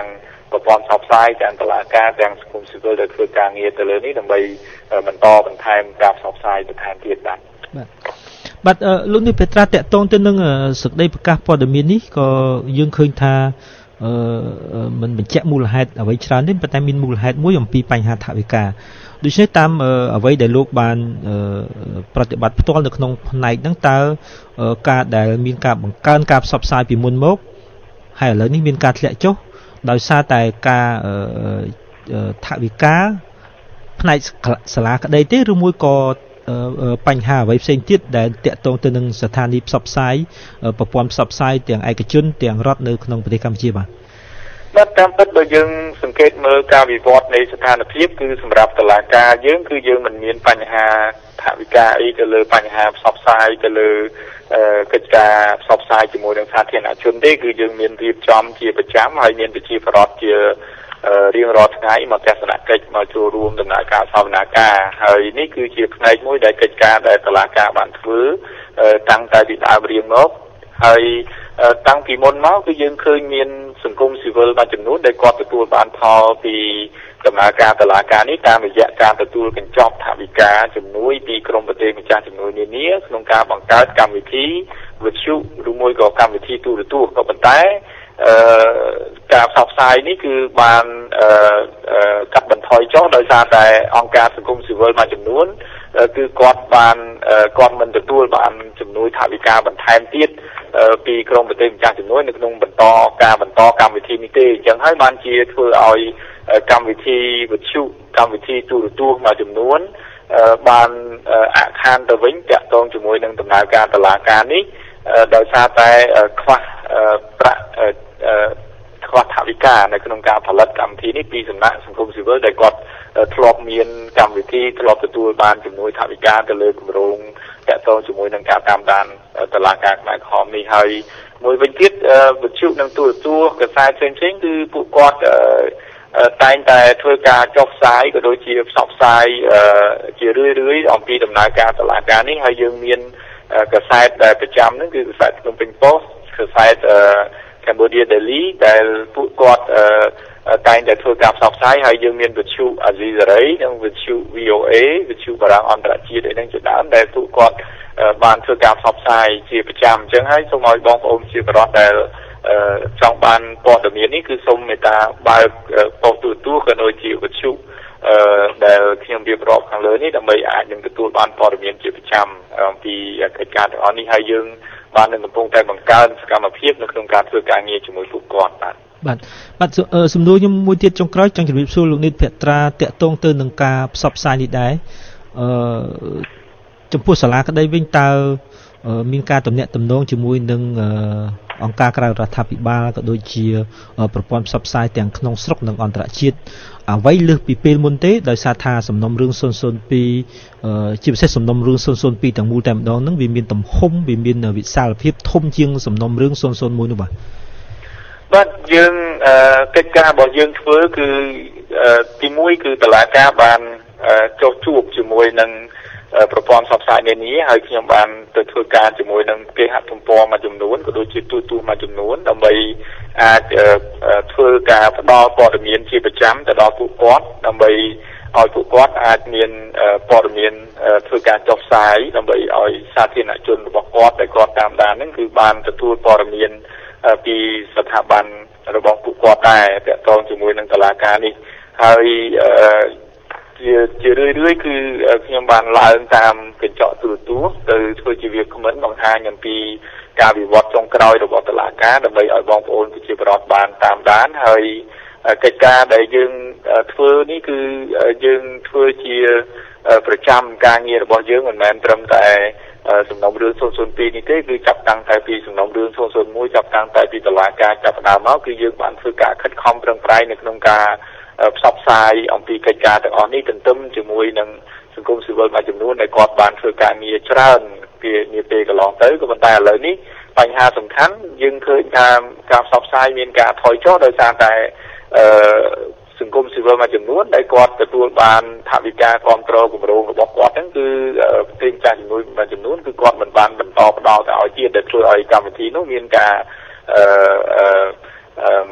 ប្រព័ន្ធផ្សព្វផ្សាយទាំងតុលាការទាំងសង្គមស៊ីវិលដែលធ្វើការងារទៅលើនេះដើម្បីបន្តបន្ថែមការផ្សព្វផ្សាយបន្ថែមទៀតបាទបាទបាទលោកនេះពេត្រាតកតងទៅនឹងសេចក្តីប្រកាសព័ត៌មាននេះក៏យើងឃើញថាអឺមិនបញ្ជាក់មូលហេតុអ្វីច្រើនទេប៉ុន្តែមានមូលហេតុមួយអំពីបញ្ហាថវិកាដូច្នេះតាមអ្វីដែលលោកបានប្រតិបត្តិផ្ទាល់នៅក្នុងផ្នែកហ្នឹងតើការដែលមានការបង្កើនការផ្សព្វផ្សាយពីមុនមកហើយឥឡូវនេះមានការធ្លាក់ចុះដោយសារតែការថវិកាផ្នែកសាលាក្តីទេឬមួយក៏បញ្ហាអ្វីផ្សេងទៀតដែលតាក់ទងទៅនឹងស្ថានីយ៍ផ្សព្វផ្សាយប្រព័ន្ធផ្សព្វផ្សាយទាំងឯកជនទាំងរដ្ឋនៅក្នុងប្រទេសកម្ពុជាបាទបាទតាមពិតបើយើងសង្កេតមើលការវិវត្តនៃស្ថានភាពគឺសម្រាប់តុលាការយើងគឺយើងមិនមានបញ្ហាថវិកាអីទៅលើបញ្ហាផ្សព្វផ្សាយទៅលើកិច្ចការផ្សព្វផ្សាយជាមួយនឹងសាធារណជនទេគឺយើងមានរៀបចំជាប្រចាំហើយមានប្រជាពលរដ្ឋជារៀងរាល់ថ្ងៃមកទស្សនកិច្ចមកចូលរួមដំណើរការសវនាការហើយនេះគឺជាផ្នែកមួយដែលកិច្ចការដែលតុលាការបានធ្វើតាំងតែពីដើមរៀងមកហើយតាំងពីមុនមកគឺយើងឃើញមានសង្គមស៊ីវិលមួយចំនួនដែលគាត់ទទួលបានផលពីដំណើរការតុលាការនេះតាមរយៈការទទួលកញ្ចប់ថវិកាជំនួយពីក្រមប្រទេសម្ចាស់ជំនួយនានាក្នុងការបង្កើតកម្មវិធីវិទ្យុឬមួយក៏កម្មវិធីទូរទស្សន៍ក៏ប៉ុន្តែអឺការផ្សព្វផ្សាយនេះគឺបានអឺកាត់បន្ថយចុះដោយសារតែអង្គការសង្គមស៊ីវិលមួយចំនួនគឺគាត់បានគាត់មិនទទួលបានជំនួយថវិកាបន្ថែមទៀតពីក្រមប្រទេសម្ចាស់ជំនួយនៅក្នុងបន្តការបន្តកម្មវិធីនេះទេអញ្ចឹងហើយបានជាធ្វើឲ្យកម្មវិធីវិទ្យុកម្មវិធីទូរទស្សន៍មួយចំនួនបានអខានទៅវិញតាក់ទងជាមួយនឹងដំណើរការតុលាការនេះដោយសារតែខ្វះប្រាក់ខ្វះថវិកានៅក្នុងការផលិតកម្មវិធីនេះពីសំណាក់សង្គមស៊ីវិលដែលគាត់ធ្លាប់មានកម្មវិធីធ្លាប់ទទួលបានជំនួយថវិកាទៅលើគម្រោងតាក់ទងជាមួយនឹងការតាមដានតុលាការខ្មែរក្រហមនេះហើយមួយវិញទៀតវិទ្យុនិងទូរទស្សន៍កសែតផ្សេងៗគឺពួកគាត់តែងតែធ្វើការចុះផ្សាយក៏ដូចជាផ្សព្វផ្សាយជារឿយៗអំពីដំណើរការតុលាការនេះហើយយើងមានកសែតដែលប្រចាំហ្នឹងគឺកសែតភ្នំពេញ Post កសែត Cambodia Daily ដែលពួកគាត់តែងតែធ្វើការផ្សព្វផ្សាយហើយយើងមានវិទ្យុអាស៊ីសេរីនិងវិទ្យុ V O A វិទ្យុបារាំងអន្តរជាតិអីហ្នឹងជាដើមដែលពួកគាត់បានធ្វើការផ្សព្វផ្សាយជាប្រចាំអញ្ចឹងហើយសូមឲ្យបងប្អូនជាបរិបទដែលចង់បានព័ត៌មាននេះគឺសូមមេត្តាបើកប៉ុស្តិ៍ទូរទស្សន៍ក៏ដូចជាវិទ្យុដែលខ្ញុំរៀបរាប់ខាងលើនេះដើម្បីអាចនឹងទទួលបានព័ត៌មានជាប្រចាំអំពីកិច្ចការទាំងអស់នេះហើយយើងបាននឹងកំពុងតែបង្កើនសកម្មភាពនៅក្នុងការធ្វើការងារជាមួយពួកគាត់បាទបាទបាទសំណួរខ្ញុំមួយទៀតចុងក្រោយចង់ជម្រាបសួរលោកនិតភត្រាតាក់ទងទៅនឹងការផ្សព្វផ្សាយនេះដែរអឺចំពោះសាលាក្តីវិញតើមានការទំនាក់ទំនងជាមួយនឹងអង្គការក្រៅរដ្ឋាភិបាលក៏ដូចជាប្រព័ន្ធផ្សព្វផ្សាយទាំងក្នុងស្រុកនិងអន្តរជាតិអ្វីលើសពីពេលមុនទេដោយសារថាសំណុំរឿងศูนย์ศูนย์ពីរជាពិសេសសំណុំរឿងศูนย์ศูนย์ពីរទាំងមូលតែម្ដងហ្នឹងវាមានទំហំវាមានវិសាលភាពធំជាងសំណុំរឿងศูนย์ศูนย์មួយនោះបាទបាទយើងកិច្ចការរបស់យើងធ្វើគឺទីមួយគឺតុលាការបានចុះជួបជាមួយនឹងប្រព័ន្ធផ្សព្វផ្សាយនានាហើយខ្ញុំបានទៅធ្វើការជាមួយនឹងគេហទំព័រមួយចំនួនក៏ដូចជាទូរទស្សន៍មួយចំនួនដើម្បីអាចធ្វើការផ្ដល់ព័ត៌មានជាប្រចាំទៅដល់ពួកគាត់ដើម្បីឲ្យពួកគាត់អាចមានព័ត៌មានធ្វើការចុះផ្សាយដើម្បីឲ្យសាធារណជនរបស់គាត់ដែលគាត់តាមដានហ្នឹងគឺបានទទួលព័ត៌មានពីស្ថាប័នរបស់ពួកគាត់ដែរទាក់ទងជាមួយនឹងតុលាការនេះហើយជាជារឿយៗគឺខ្ញុំបានឡើងតាមកញ្ចក់ទូរទស្សន៍ទៅធ្វើជាវាគ្មិនបង្ហាញអំពីការវិវត្តចុងក្រោយរបស់តុលាការដើម្បីឲ្យបងប្អូនប្រជាពលរដ្ឋបានតាមដានហើយកិច្ចការដែលយើងធ្វើនេះគឺយើងធ្វើជាប្រចាំការងាររបស់យើងមិនមែនត្រឹមតែសំណុំរឿងศูนย์ศูนย์ពីរនេះទេគឺចាប់តាំងតែពីសំណុំរឿងศูนย์ศูนย์មួយចាប់តាំងតែពីតុលាការចាប់ផ្ដើមមកគឺយើងបានធ្វើការខិតខំប្រឹងប្រែងនៅក្នុងការផ្សព្វផ្សាយអំពីកិច្ចការទាំងអស់នេះទន្ទឹមជាមួយនឹងសង្គមស៊ីវិលមួយចំនួនដែលគាត់បានធ្វើការងារច្រើនពីនាពេលកន្លងទៅក៏ប៉ុន្តែឥឡូវនេះបញ្ហាសំខាន់យើងឃើញថាការផ្សព្វផ្សាយមានការថយចុះដោយសារតែអឺសង្គមស៊ីវិលមួយចំនួនដែលគាត់ទទួលបានថវិកាគ្រប់គ្រងគម្រោងរបស់គាត់ហ្នឹងគឺប្រទេសចាស់ជំនួយមួយចំនួនគឺគាត់មិនបានបន្តផ្ដល់ទៅឲ្យទៀតដែលធ្វើឲ្យកម្មវិធីនោះមានការអឺអឺ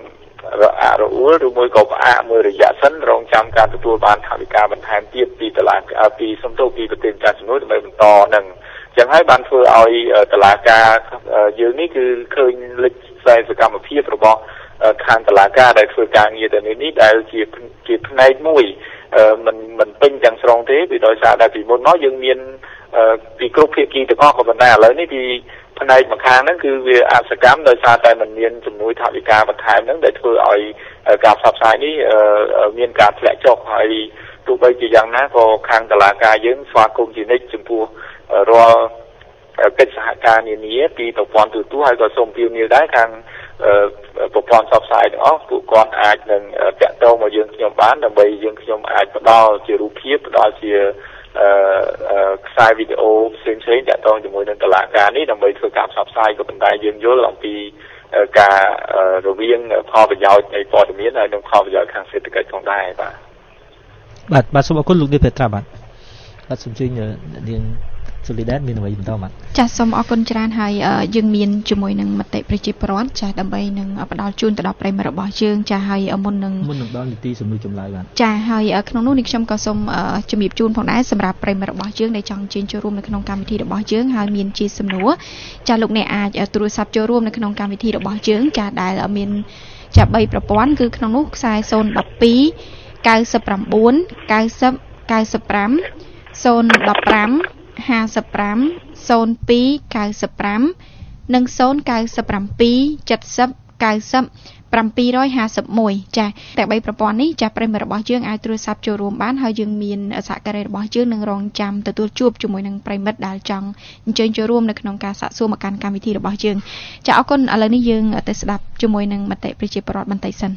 អារអ៊ូលឬមួយក៏ផ្អាកមួយរយៈសិនរងចាំការទទួលបានថវិកាបន្ថែមទៀតពីតុលាការពីសំទោសពីប្រទេសចាជំនួយដើម្បីបន្តនឹងចឹងហើយបានធ្វើឲ្យតុលាការយើងនេះគឺឃើញលេចផ្សាយសកម្មភាពរបស់ខាងតុលាការដែលធ្វើការងារទៅនេះដែលជាជាផ្នែកមួយមិនមិនពេញទាំងស្រុងទេពីដោយសារតែពីមុនមកយើងមានពីគ្រប់ភាគីទាំងអស់ក៏ប៉ុន្តែឥឡូវនេះពីផ្នែកម្ខាងហ្នឹងគឺវាអសកម្មដោយសារតែมันមានជំនួយថវិកាបន្ថែមហ្នឹងដែលធ្វើឲ្យការផ្សព្វផ្សាយនេះមានការធ្លាក់ចុះហើយទោះបីជាយ៉ាងណាក៏ខាងតុលាការយើងស្វាគមន៍ជានិច្ចចំពោះរាល់កិច្ចសហការនានាពីប្រព័ន្ធទូតហើយក៏សូមពៀវនាវដែរខាងប្រព័ន្ធផ្សព្វផ្សាយទាំងអស់ពួកគាត់អាចនឹងតាក់ទងមកយើងខ្ញុំបានដើម្បីយើងខ្ញុំអាចផ្ដល់ជារូបភាពផ្ដល់ជាខ្សែវីដេអូផ្សេងៗតាក់ទងជាមួយនឹងតុលាការនេះដើម្បីធ្វើការផ្សព្វផ្សាយក៏ប៉ុន្តែយើងយល់អំពីការរវាងផលប្រយោជន៍នៃព័ត៌មានហើយនិងផលប្រយោជន៍ខាងសេដ្ឋកិច្ចផងដែរបាទបាទបាទសូមអរគុណលោកនាងពេត្រាបាទបាទសូមជឿនាងSolidad មានអ្វីបន្តមកចាសសូមអរគុណច្រើនហើយយើងមានជាមួយនឹងមតិប្រជាពលរដ្ឋចាសដើម្បីនឹងផ្ដល់ជូនទៅដល់ប្រិយមិត្តរបស់យើងចាសហើយមុននឹងមុននឹងដល់នីតិសំណួរចម្លើយបាទចាសហើយក្នុងនោះនេះខ្ញុំក៏សូមជំរាបជូនផងដែរសម្រាប់ប្រិយមិត្តរបស់យើងដែលចង់ជើញចូលរួមនៅក្នុងកម្មវិធីរបស់យើងហើយមានជាសំណួរចាសលោកអ្នកអាចទូរស័ព្ទចូលរួមនៅក្នុងកម្មវិធីរបស់យើងចាសដែលមានចាសបីប្រព័ន្ធគឺក្នុងនោះខ្សែศูนย์ หนึ่ง สอง เก้า เก้า เก้า ศูนย์ เก้า ห้า เก้า ห้า ศูนย์ ห้า ศูนย์ ห้า ศูนย์ ห้า ศูนย์ ปี เก้า สิบ ห้า หนึ่ง ศูนย์ เก้า สิบ เจ็ด สิบ เก้า สิบ เจ็ด ห้า สิบ เอ็ดចាតែបីប្រព័ន្ធនេះចាប្រិមត្តរបស់យើងអាចទូរស័ព្ទចូលរួមបានហើយយើងមានសហការីរបស់យើងនឹងរងចាំទទួលជួបជាមួយនឹងប្រិមត្តដែលចង់អញ្ជើញចូលរួមនៅក្នុងការសាកសួរមកកាន់កម្មវិធីរបស់យើងចាអរគុណឥឡូវនេះយើងទៅស្ដាប់ជាមួយនឹងមតិប្រជាពលរដ្ឋបន្តិចសិន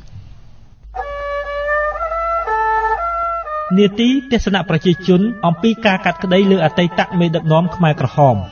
នីតិទស្សនៈប្រជាជនអំពីការកាត់ក្តីលើអតីតមេដឹកនាំខ្មែរក្រហម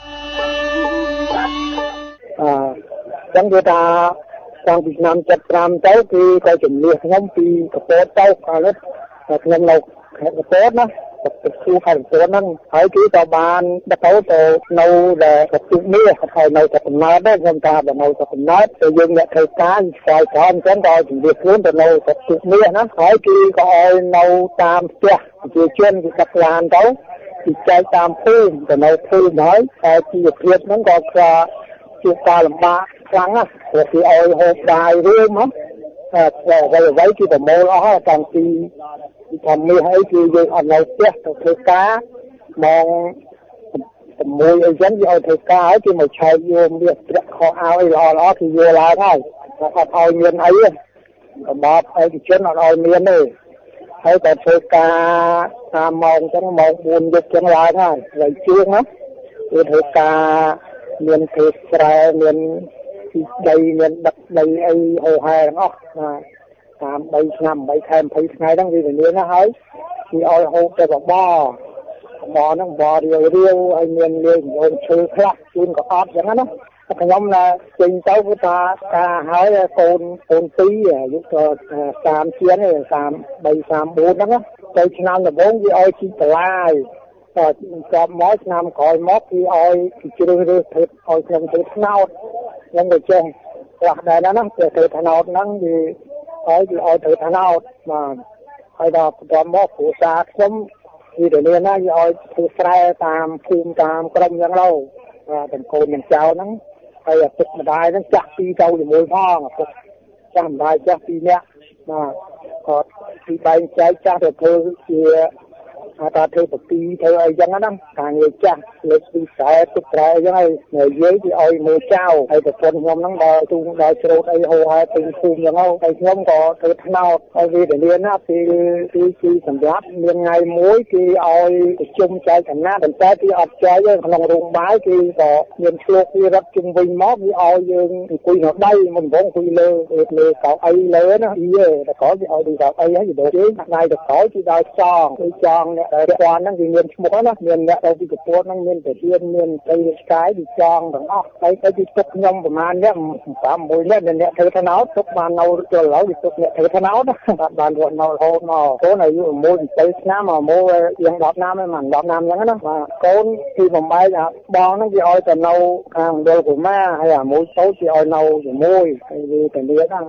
អឺចឹងគេថាតាំងពីឆ្នាំเจ็ดสิบห้าទៅគឺក៏ជំនឿខ្ញុំពីកពតទៅកាលនេះខ្ញុំនៅខេត្តកពតណាទៅគូខេត្តកពតហ្នឹងហើយគឺក៏បានដឹកទៅទៅនៅដែលកពតនេះហើយនៅតែកំណើតដែរខ្ញុំថាបើនៅតែកំណើតទៅយើងអ្នកធ្វើការស្គាល់ច្រើនអញ្ចឹងក៏ជំនឿខ្លួនទៅនៅកពតនេះណាហើយគឺក៏ឲ្យនៅតាមផ្ទះប្រជាជនគឺកាត់ឡានទៅគឺចែកតាមភូមិទៅនៅភូមិហើយហើយជីវភាពហ្នឹងក៏គឺជួបការលំបាកខ្លាំងណាស់ព្រោះគេឲ្យហូបបាយរួមហ្នឹងតែអ្វីអ្វីគឺប្រមូលអស់ហើយតាំងពីពីមាសអីគឺយើងអត់នៅផ្ទះទៅធ្វើការមកជាមួយអីចឹងគេឲ្យធ្វើការហើយគេមកឆែកយកមាសប្រាក់ខោអាវអីល្អល្អគឺយកឡើងហើយអត់ឲ្យមានអីទេរបបឯកជនអត់ឲ្យមានទេហើយតែធ្វើការតាមម៉ោងចឹងម៉ោងបួនយប់ចឹងឡើងហើយហើយជួងណាគឺធ្វើការមានទេស្រែមានទីដីមានដឹកដីអីហូរហែទាំងអស់ណាតាមបីឆ្នាំបីខែยี่สิบថ្ងៃហ្នឹងវាវិញ្ញាណណាហើយគេឲ្យហូបតែបបបហ្នឹងបបរាវរាវហើយមានលាយអូនឈើខ្លះជូនក៏អត់ចឹងណាខ្ញុំណាចេញទៅគឺថាការហើយកូនកូនពីរអាយុក៏សាមជាងឯសាមបីសាមបួនហ្នឹងទៅឆ្នាំដំបូងគេឲ្យជីតឡាយតែចាប់មកឆ្នាំក្រោយមកគឺឲ្យជ្រើសរើសធ្វើឲ្យខ្ញុំធ្វើថ្នោតខ្ញុំទៅចេះខ្លះដែរណាទៅធ្វើថ្នោតហ្នឹងគឺហើយគឺឲ្យធ្វើថ្នោតបាទហើយដល់បន្តមកគ្រូសាខ្ញុំគឺទៅនេះណាគេឲ្យធ្វើស្រែតាមភូមិតាមក្រុមអញ្ចឹងទៅបាទទាំងកូនទាំងចៅហ្នឹងហើយឪពុកម្ដាយហ្នឹងចាស់ពីរទៅជាមួយផងឪពុកចាស់ម្ដាយចាស់ពីរនាក់បាទគាត់ពីបែងចែកចាស់ទៅធ្វើជាថាធ្វើបទីធ្វើអីចឹងណាការងារចាស់លើកពីខ្សែទុកត្រែអញ្ចឹងហើយនិយាយគេឲ្យមើលចៅហើយប្រពន្ធខ្ញុំហ្នឹងដល់ទូដល់ច្រូតអីហូរហែពេញភូមិអញ្ចឹងហើយខ្ញុំក៏ធ្វើថ្នោតហើយវាទៅនេះណាពេលគឺគឺសម្រាប់មានថ្ងៃមួយគេឲ្យប្រជុំចែកឋានៈប៉ុន្តែគេអត់ចែកទេក្នុងរោងបាយគេក៏មានឆ្លុះវារត់ជុំវិញមកវាឲ្យយើងអង្គុយនៅដីមិនបងអង្គុយលើលើកៅអីលើណាយីតែក៏គេឲ្យดูកៅអីហើយទៅគេថ្ងៃទៅក្រោយគេដល់ចងគឺចងអ្នកដែលពាន់ហ្នឹងគឺមានឈ្មោះណាមានអ្នកទៅពីកពតហ្នឹងមានតាហ៊ានមានត្រីរាជការពីចងទាំងអស់ហើយទៅពីទុកខ្ញុំប្រហែលនេះប្រាំមួយនេះអ្នកធ្វើថ្នោតទុកបាននៅចុះឡូវទុកអ្នកធ្វើថ្នោតបានរត់នៅរហូតមកកូនអាយុមួយទៅឆ្នាំមកមកយ៉ាងដប់ណាមហ្នឹងមិនដប់ណាមអញ្ចឹងណាបាទកូនគឺបំបែកអាបងហ្នឹងគេឲ្យទៅនៅខាងមណ្ឌលកុមារហើយអាមួយតូចគេឲ្យនៅជាមួយហើយវាទៅនេះណា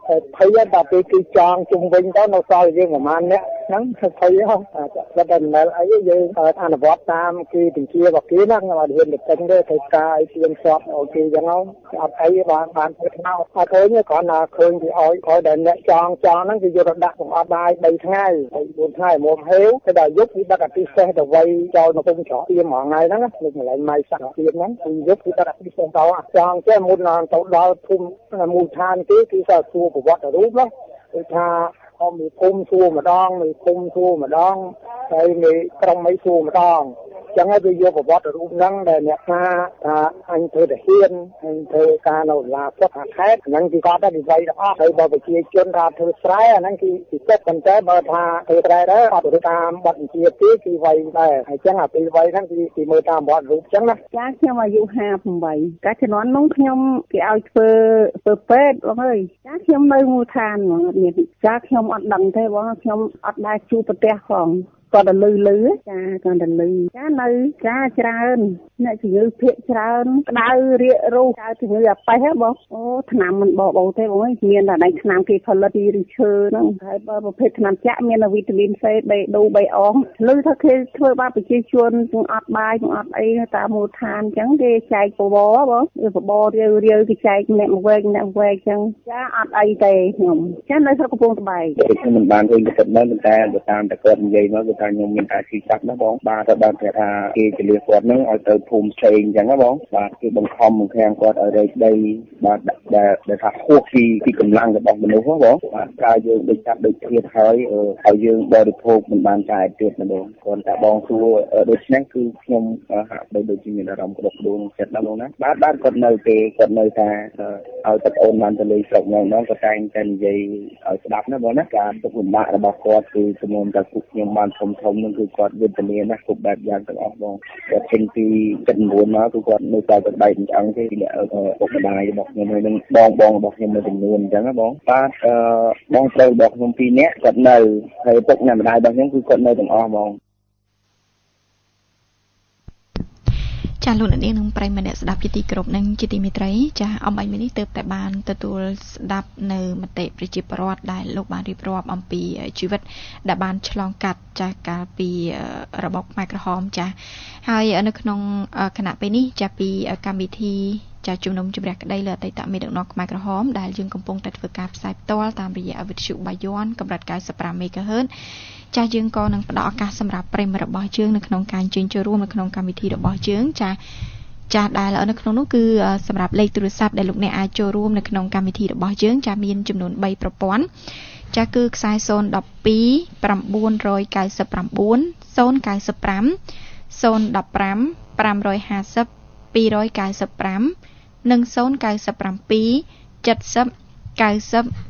ភ័យតែពេលគឺចង់ជុំវិញទៅនៅសល់យើងប្រហែលអ្នកហ្នឹងភ័យហ៎តែតែមិនអីយើងអនុវត្តតាមគឺទង្ជារបស់គេហ្នឹងខ្ញុំអត់ហ៊ានទៅពេញទេធ្វើការឲ្យទៀងស្បអូខេចឹងហ្នឹងអត់អីបានបានធ្វើថ្នោតអត់ឃើញគ្រាន់តែឃើញពីឲ្យក្រោយដែលអ្នកចង់ចង់ហ្នឹងគឺយកទៅដាក់ក្នុងអត់បាយ3ថ្ងៃហើយ4ថ្ងៃមុំហេវទៅដល់យប់គឺដាក់អាពិសេសទៅវៃចោលនៅក្នុងច្រកទៀមមួយថ្ងៃហ្នឹងនៅកន្លែងម៉ៃសាក់ទៀមហ្នឹងគឺយប់គឺដាក់អាពិសេសទៅចង់ចេះមុនដល់ទៅដល់ភូមិមូលដ្ឋានគេគឺសើសួរប្រវត្តិរូបហ្នឹងគឺថាអមមានភូមិសួរម្ដងមានភូមិសួរម្ដងហើយមានក្រុងអីសួរម្ដងចឹងហើយវាយកប្រវត្តិរូបហ្នឹងដែលអ្នកថាថាអញធ្វើទៅហ៊ានអញធ្វើការនៅឡាសុខខេត្តហ្នឹងគឺគាត់ទៅវិវ័យទាំងអស់ហើយបើប្រជាជនថាធ្វើស្រែអាហ្នឹងគឺពិសេសប៉ុន្តែបើថាធ្វើស្រែដែរអត់ទៅតាមបទបញ្ជាទេគឺវ័យដែរហើយចឹងអាពីវ័យហ្នឹងគឺពីមើលតាមប្រវត្តិរូបចឹងណាចាខ្ញុំអាយុห้าสิบแปดកាលជំនាន់នោះខ្ញុំគេឲ្យធ្វើធ្វើពេទ្យបងអើយចាខ្ញុំនៅមូលដ្ឋានហ្មងអត់មានចាខ្ញុំអត់ដឹងទេបងខ្ញុំអត់ដែរជួបប្រទេសផងគាត់ទៅលឺលឺចាគាត់ទៅលឺចានៅចាច្រើនអ្នកជំងឺភាគច្រើនក្តៅរាគរូសកើតជំងឺអាប៉េះបងអូថ្នាំមិនបបោទេបងអើយមានតែដៃថ្នាំគេផលិតពីឫសឈើហ្នឹងហើយបើប្រភេទថ្នាំចាក់មានវីតាមីន C បេដូបេអងលឺថាគេធ្វើបាបប្រជាជនទាំងអត់បាយទាំងអត់អីតាមមូលដ្ឋានអញ្ចឹងគេចែកបបរបងបបររាវរាវគេចែកអ្នកមួយវែងអ្នកវែងអញ្ចឹងចាអត់អីទេខ្ញុំចានៅស្រុកកំពង់ត្បែងខ្ញុំមិនបានឃើញគិតមែនតែតាមតែគាត់និយាយមកថាខ្ញុំមានអាជីពចាប់ណាបងបាទទៅបានគេថាគេជលៀសគាត់នឹងឲ្យទៅភូមិផ្សេងអញ្ចឹងណាបងបាទគេបង្ខំបង្ខាំងគាត់ឲ្យរែកដីបាទដែលដែលថាហួសពីពីកម្លាំងរបស់មនុស្សហ្នឹងបងបាទការយើងដូចចាប់ដូចធៀបហើយឲ្យយើងបរិភោគមិនបានតែទៀតណាបងគាត់តែបងសួរដូច្នេះគឺខ្ញុំហាក់បីដូចជាមានអារម្មណ៍ក្តុកក្តួលចិត្តណាបងណាបាទបាទគាត់នៅទេគាត់នៅថាឲ្យទឹកអូនបានទៅលេងស្រុកហ្នឹងហ្នឹងគាត់តែងតែនិយាយឲ្យស្ដាប់ណាបងណាការទុកលំបាករបស់គាត់គឺចំនួនតែពួកខ្ញុំបានធំធំនឹងគឺគាត់វេទនាណាស់គ្រប់បែបយ៉ាងទាំងអស់បងគាត់ចេញពីចិត្តនួនមកគឺគាត់នៅតែទៅដៃឆ្អឹងទេពីអ្នកពុកម្ដាយរបស់ខ្ញុំហើយនឹងបងបងរបស់ខ្ញុំមួយចំនួនអញ្ចឹងណាបងបាទអឺបងប្រុសរបស់ខ្ញុំពីរនាក់គាត់នៅហើយពុកអ្នកម្ដាយរបស់ខ្ញុំគឺគាត់នៅទាំងអស់បងចាលោកអ្នកនាងនឹងប្រិយមិត្តអ្នកស្ដាប់ជាទីគោរពនិងជាទីមេត្រីចាអំបញ្ញមិញនេះទើបតែបានទទួលស្ដាប់នៅមតិប្រជាពលរដ្ឋដែលលោកបានរៀបរាប់អំពីជីវិតដែលបានឆ្លងកាត់ចាកាលពីរបបខ្មែរក្រហមចាហើយនៅក្នុងគណៈពេលនេះចាពីកម្មវិធីចាជំនុំជម្រះក្តីលើអតីតមេដឹកនាំខ្មែរក្រហមដែលយើងកំពុងតែធ្វើការផ្សាយផ្ទាល់តាមរយៈវិទ្យុបាយ័នកម្រិតninety-five megahertzចាយើងក៏នឹងផ្ដល់ឱកាសសម្រាប់ប្រិយមិត្តរបស់យើងនៅក្នុងការអញ្ជើញចូលរួមនៅក្នុងកម្មវិធីរបស់យើងចាចាដែលនៅក្នុងនោះគឺសម្រាប់លេខទូរស័ព្ទដែលលោកអ្នកអាចចូលរួមនៅក្នុងកម្មវិធីរបស់យើងចាមានចំនួនthreeប្រព័ន្ធចាគឺខ្សែzero one two nine nine nine nine nine zero nine five zero one five five five zero two nine fiveនិងzero nine seven seven zero nine zero seven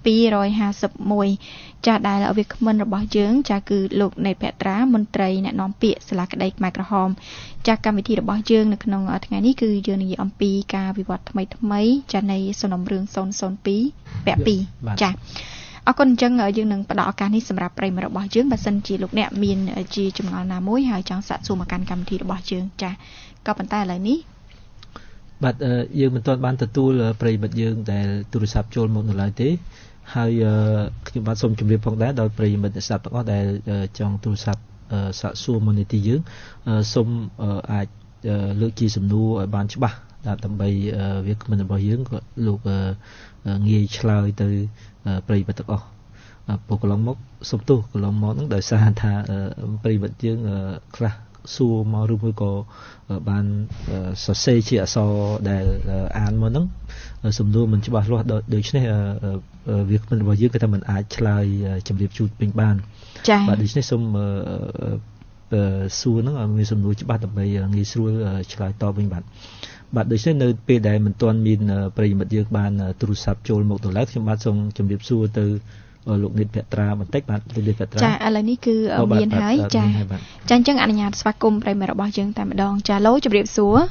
oneចាដែលវាគ្មិនរបស់យើងចាគឺលោកនៃភត្រាមន្ត្រីអ្នកនាំពាក្យសាលាក្តីខ្មែរក្រហមចាកម្មវិធីរបស់យើងនៅក្នុងថ្ងៃនេះគឺយើងនិយាយអំពីការវិវត្តថ្មីថ្មីចានៃសំណុំរឿងzero zero twoពាក់twoចាអរគុណអញ្ចឹងយើងនឹងផ្ដល់ឱកាសនេះសម្រាប់ប្រិយមិត្តរបស់យើងបើសិនជាលោកអ្នកមានជាចម្ងល់ណាមួយហើយចង់សាកសួរមកកាន់កម្មវិធីរបស់យើងចាក៏ប៉ុន្តែឥឡូវនេះបាទយើងមិនទាន់បានទទួលប្រិយមិត្តយើងដែលទូរស័ព្ទចូលមកនៅឡើយទេហើយខ្ញុំបាទសូមជម្រាបផងដែរដល់ប្រិយមិត្តអ្នកស្ដាប់ទាំងអស់ដែលចង់ទូរស័ព្ទសាកសួរមកនីតិយើងសូមអាចលើកជាសំណួរឲ្យបានច្បាស់ដើម្បីវាគ្មិនរបស់យើងក៏លោកងាយឆ្លើយទៅប្រិយមិត្តទាំងអស់ព្រោះកន្លងមកសុំទោសកន្លងមកហ្នឹងដោយសារថាប្រិយមិត្តយើងខ្លះសួរមកឬមួយក៏បានសរសេរជាអក្សរដែលអានមកហ្នឹងសំណួរមិនច្បាស់លាស់ដូច្នេះវាគ្មិនរបស់យើងគឺថាមិនអាចឆ្លើយជម្រាបជូនពេញបានបាទដូច្នេះសូមសួរហ្នឹងឲ្យមានសំណួរច្បាស់ដើម្បីងាយស្រួលឆ្លើយតបវិញបាទបាទដូច្នេះនៅពេលដែលមិនទាន់មានប្រិយមិត្តយើងបានទូរស័ព្ទចូលមកទៅឡើយខ្ញុំបាទសូមជម្រាបសួរទៅលោកនិតភត្រាបន្តិចបាទលោកនិតភត្រាចាឥឡូវនេះគឺមានហើយចាចាអញ្ចឹងអនុញ្ញាតស្វាគមន៍ប្រិយមិត្តរបស់យើងតែម្ដងចាឡូជម្រាបសួរ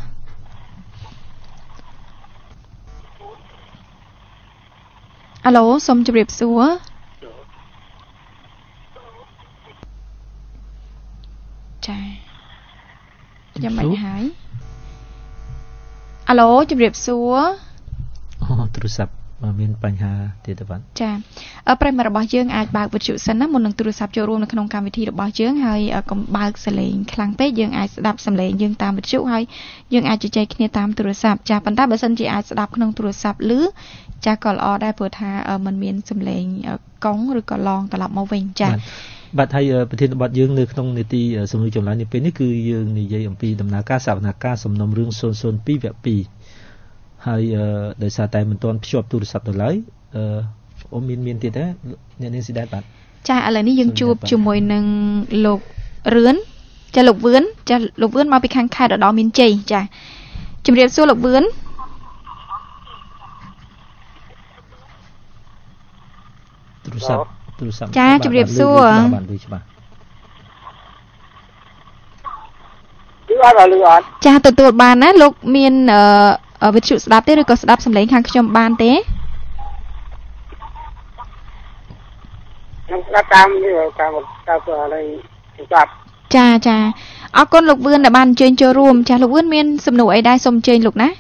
អាឡូសូមជម្រាបសួរចាខ្ញុំមិនហើយអាឡូជម្រាបសួរអូទូរស័ព្ទមានបញ្ហាទៀតទេបាទចាអឺប្រិមត្តរបស់យើងអាចបើកវិទ្យុសិនណាមុននឹងទូរស័ព្ទចូលរួមនៅក្នុងកម្មវិធីរបស់យើងហើយកុំបើកសលេងខ្លាំងពេកយើងអាចស្ដាប់សំឡេងយើងតាមវិទ្យុហើយយើងអាចជជែកគ្នាតាមទូរស័ព្ទចាប៉ុន្តែបើសិនជាអាចស្ដាប់ក្នុងទូរស័ព្ទឬចាក៏ល្អដែរព្រោះថាมันមានសំឡេងកង់ឬក៏ឡងត្រឡប់មកវិញចាបាទហើយប្រធានបទយើងនៅក្នុងនីតិសំណួរចម្លើយនេះពេលនេះគឺយើងនិយាយអំពីដំណើរការសវនកម្មសំណុំរឿងศูนย์ศูนย์ពីរវគ្គពីរហើយដោយសារតែមិនទាន់ភ្ជាប់ទូរស័ព្ទទៅឡើយអឺអូមានមានទៀតទេអ្នកនាងស៊ីដែរបាទចាឥឡូវនេះយើងជួបជាមួយនឹងលោករឿនចាលោកវឿនចាលោកវឿនមកពីខាងខេត្តឧត្តរមានជ័យចាជំរាបសួរលោកវឿនទូរស័ព្ទទូរស័ព្ទចាជំរាបសួរបានលឺច្បាស់លឺអត់លឺអត់ចាទទួលបានណាលោកមានអឺវិទ្យុស្ដាប់ទេឬក៏ស្ដាប់សំឡេងខាងខ្ញុំបានទេខ្ញុំស្ដាប់តាមតាមតាមอะไรស្ដាប់ចាចាអរគុណលោកវឿនដែលបានអញ្ជើញចូលរួមចាលោកវឿនមានសំណួរអីដែរសូមអញ្ជើញលោកណា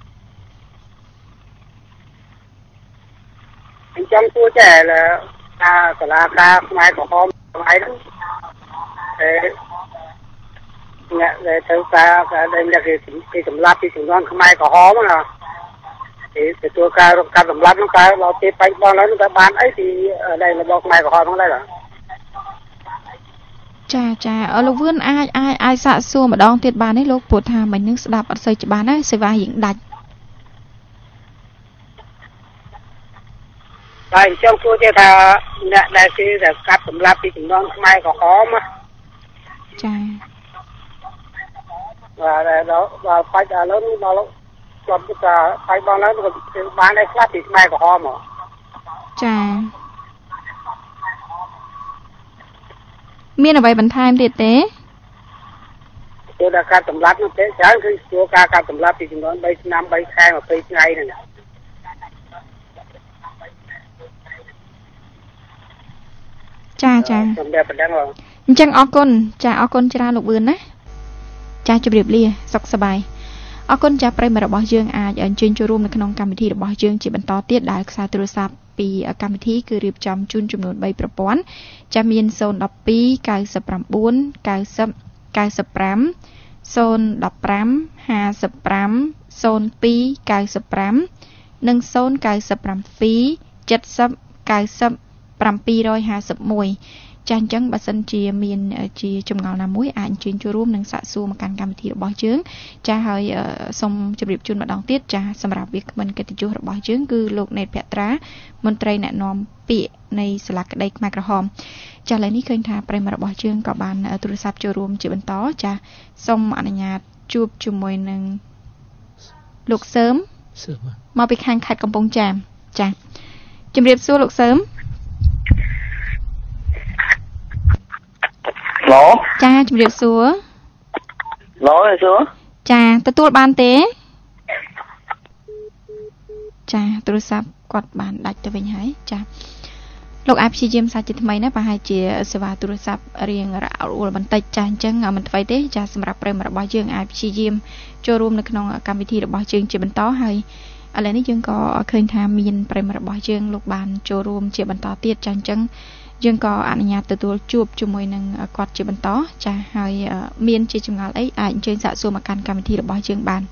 អញ្ចឹងពួកចេះថាសាលាការខ្មែរក្រហមស្អីហ្នឹងអេអ្នកដែលទៅការដែលអ្នកគេសម្លាប់ពីចំនួនខ្មែរក្រហមណាគេទទួលការរកការសម្លាប់ហ្នឹងតើដល់ពេលបាញ់បោះហើយតើបានអីពីដែលរបស់ខ្មែរក្រហមហ្នឹងដែរចាចាលោកវឿនអាចអាចអាចសាកសួរម្ដងទៀតបានទេលោកព្រោះថាមិញនឹងស្ដាប់អត់សូវច្បាស់ណាសេវារៀងដាច់តែអញ្ចឹងគួរជាថាអ្នកដែលគេដែលកាត់សម្លាប់ពីចំនួនខ្មែរក្រហមចាបាទដល់ដល់បាច់ឥឡូវនេះដល់គាត់ថាបាច់បងឡើងគឺបានឲ្យខ្លះពីខ្មែរក្រហមហ៎ចាមានអ្វីបន្ថែមទៀតទេគឺដល់ការសម្លាប់នោះទេច្រើនគឺស្គាល់ការកាត់សម្លាប់ពីចំនួនបីឆ្នាំបីខែម្ភៃថ្ងៃហ្នឹងចាចាសម្រាប់ប៉ុណ្ណឹងបងអញ្ចឹងអរគុណចាអរគុណច្រើនលោកវឿនណាចាជម្រាបលាសុខសប្បាយអរគុណចាប្រិយមិត្តរបស់យើងអាចអញ្ជើញចូលរួមនៅក្នុងកម្មវិធីរបស់យើងជាបន្តទៀតដែលខ្សែទូរស័ព្ទពីកម្មវិធីគឺរៀបចំជូនចំនួនបីប្រព័ន្ធចាមានศูนย์ một hai เก้าสิบเก้า 90 90 95 ศูนย์ mộtห้า ห้าสิบห้า ศูนย์ สอง เก้าสิบห้า និងศูนย์ เก้าสิบเจ็ด เจ็ดสิบ เก้าสิบ เจ็ดร้อยห้าสิบเอ็ดចាអញ្ចឹងបើសិនជាមានជាចម្ងល់ណាមួយអាចអញ្ជើញចូលរួមនិងសាកសួរមកកាន់កម្មវិធីរបស់យើងចាហើយសូមជម្រាបជូនម្ដងទៀតចាសម្រាប់វាគ្មិនកិត្តិយសរបស់យើងគឺលោកណេតភត្រាមន្ត្រីណែនាំពាក្យនៃសាលាក្តីខ្មែរក្រហមចាឥឡូវនេះឃើញថាប្រិយមិត្តរបស់យើងក៏បានទូរស័ព្ទចូលរួមជាបន្តចាសូមអនុញ្ញាតជួបជាមួយនឹងលោកសើមមកពីខាងខេត្តកំពង់ចាមចាជម្រាបសួរលោកសើមឡូចាជំរាបសួរឡូសួរចាទទួលបានទេចាទូរស័ព្ទគាត់បានដាច់ទៅវិញហើយចាលោកអាចព្យាយាមសាច់ជាថ្មីណាប្រហែលជាសេវាទូរស័ព្ទរៀងរអ៊ូលបន្តិចចាអញ្ចឹងមិនថ្មីទេចាសម្រាប់ប្រិយមិត្តរបស់យើងអាចព្យាយាមចូលរួមនៅក្នុងកម្មវិធីរបស់យើងជាបន្តហើយឥឡូវនេះយើងក៏ឃើញថាមានប្រិយមិត្តរបស់យើងលោកបានចូលរួមជាបន្តទៀតចាអញ្ចឹងយើងក៏អនុញ្ញាតទទួលជួបជាមួយនឹងគាត់ជាបន្តចាហើយមានជាចម្ងល់អីអាចអញ្ជើញសាកសួរមកកាន់កម្មវិធីរបស់យើងបាន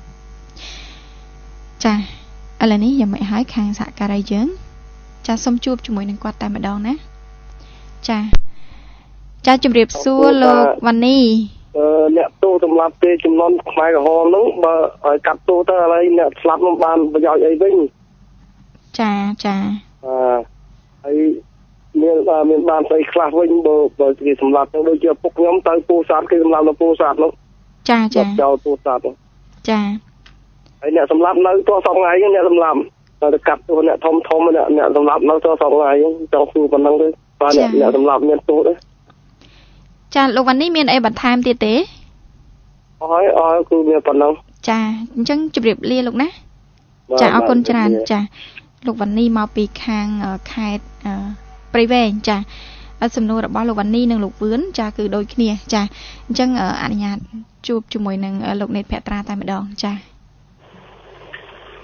ចាឥឡូវនេះយ៉ាងម៉េចហើយខាងសហការីយើងចាសូមជួបជាមួយនឹងគាត់តែម្ដងណាចាចាជម្រាបសួរលោកវ៉ានីអឺអ្នកទូសម្រាប់ពេលចំនួនខ្មែរក្រហមហ្នឹងបើឲ្យកាត់ទូទៅឥឡូវអ្នកស្លាប់នឹងបានប្រយោជន៍អីវិញចាចាអឺហើយមានមានបានស្អីខ្លះវិញបើបើគេសម្រាប់ទៅដូចជាពុកខ្ញុំទៅពូសាទគេសម្រាប់នៅពូសាទនោះចាចាចោលពូសាទចាហើយអ្នកសម្រាប់នៅទោះសងថ្ងៃអ្នកសម្រាប់ទៅកាត់ទោះអ្នកធំធំអ្នកអ្នកសម្រាប់នៅទោះសងថ្ងៃចង់សួរប៉ុណ្ណឹងទេបើអ្នកអ្នកសម្រាប់មានទោះទេចាលោកវ៉ានីមានអីបន្ថែមទៀតទេអស់ហើយអស់គឺមានប៉ុណ្ណឹងចាអញ្ចឹងជម្រាបលាលោកណាចាអរគុណច្រើនចាលោកវ៉ានីមកពីខាងខេត្តព្រៃវែងចាសំណួររបស់លោកវ៉ានីនិងលោកវឿនចាគឺដូចគ្នាចាអញ្ចឹងអនុញ្ញាតជួបជាមួយនឹងលោកណេតភត្រាតែម្ដងចា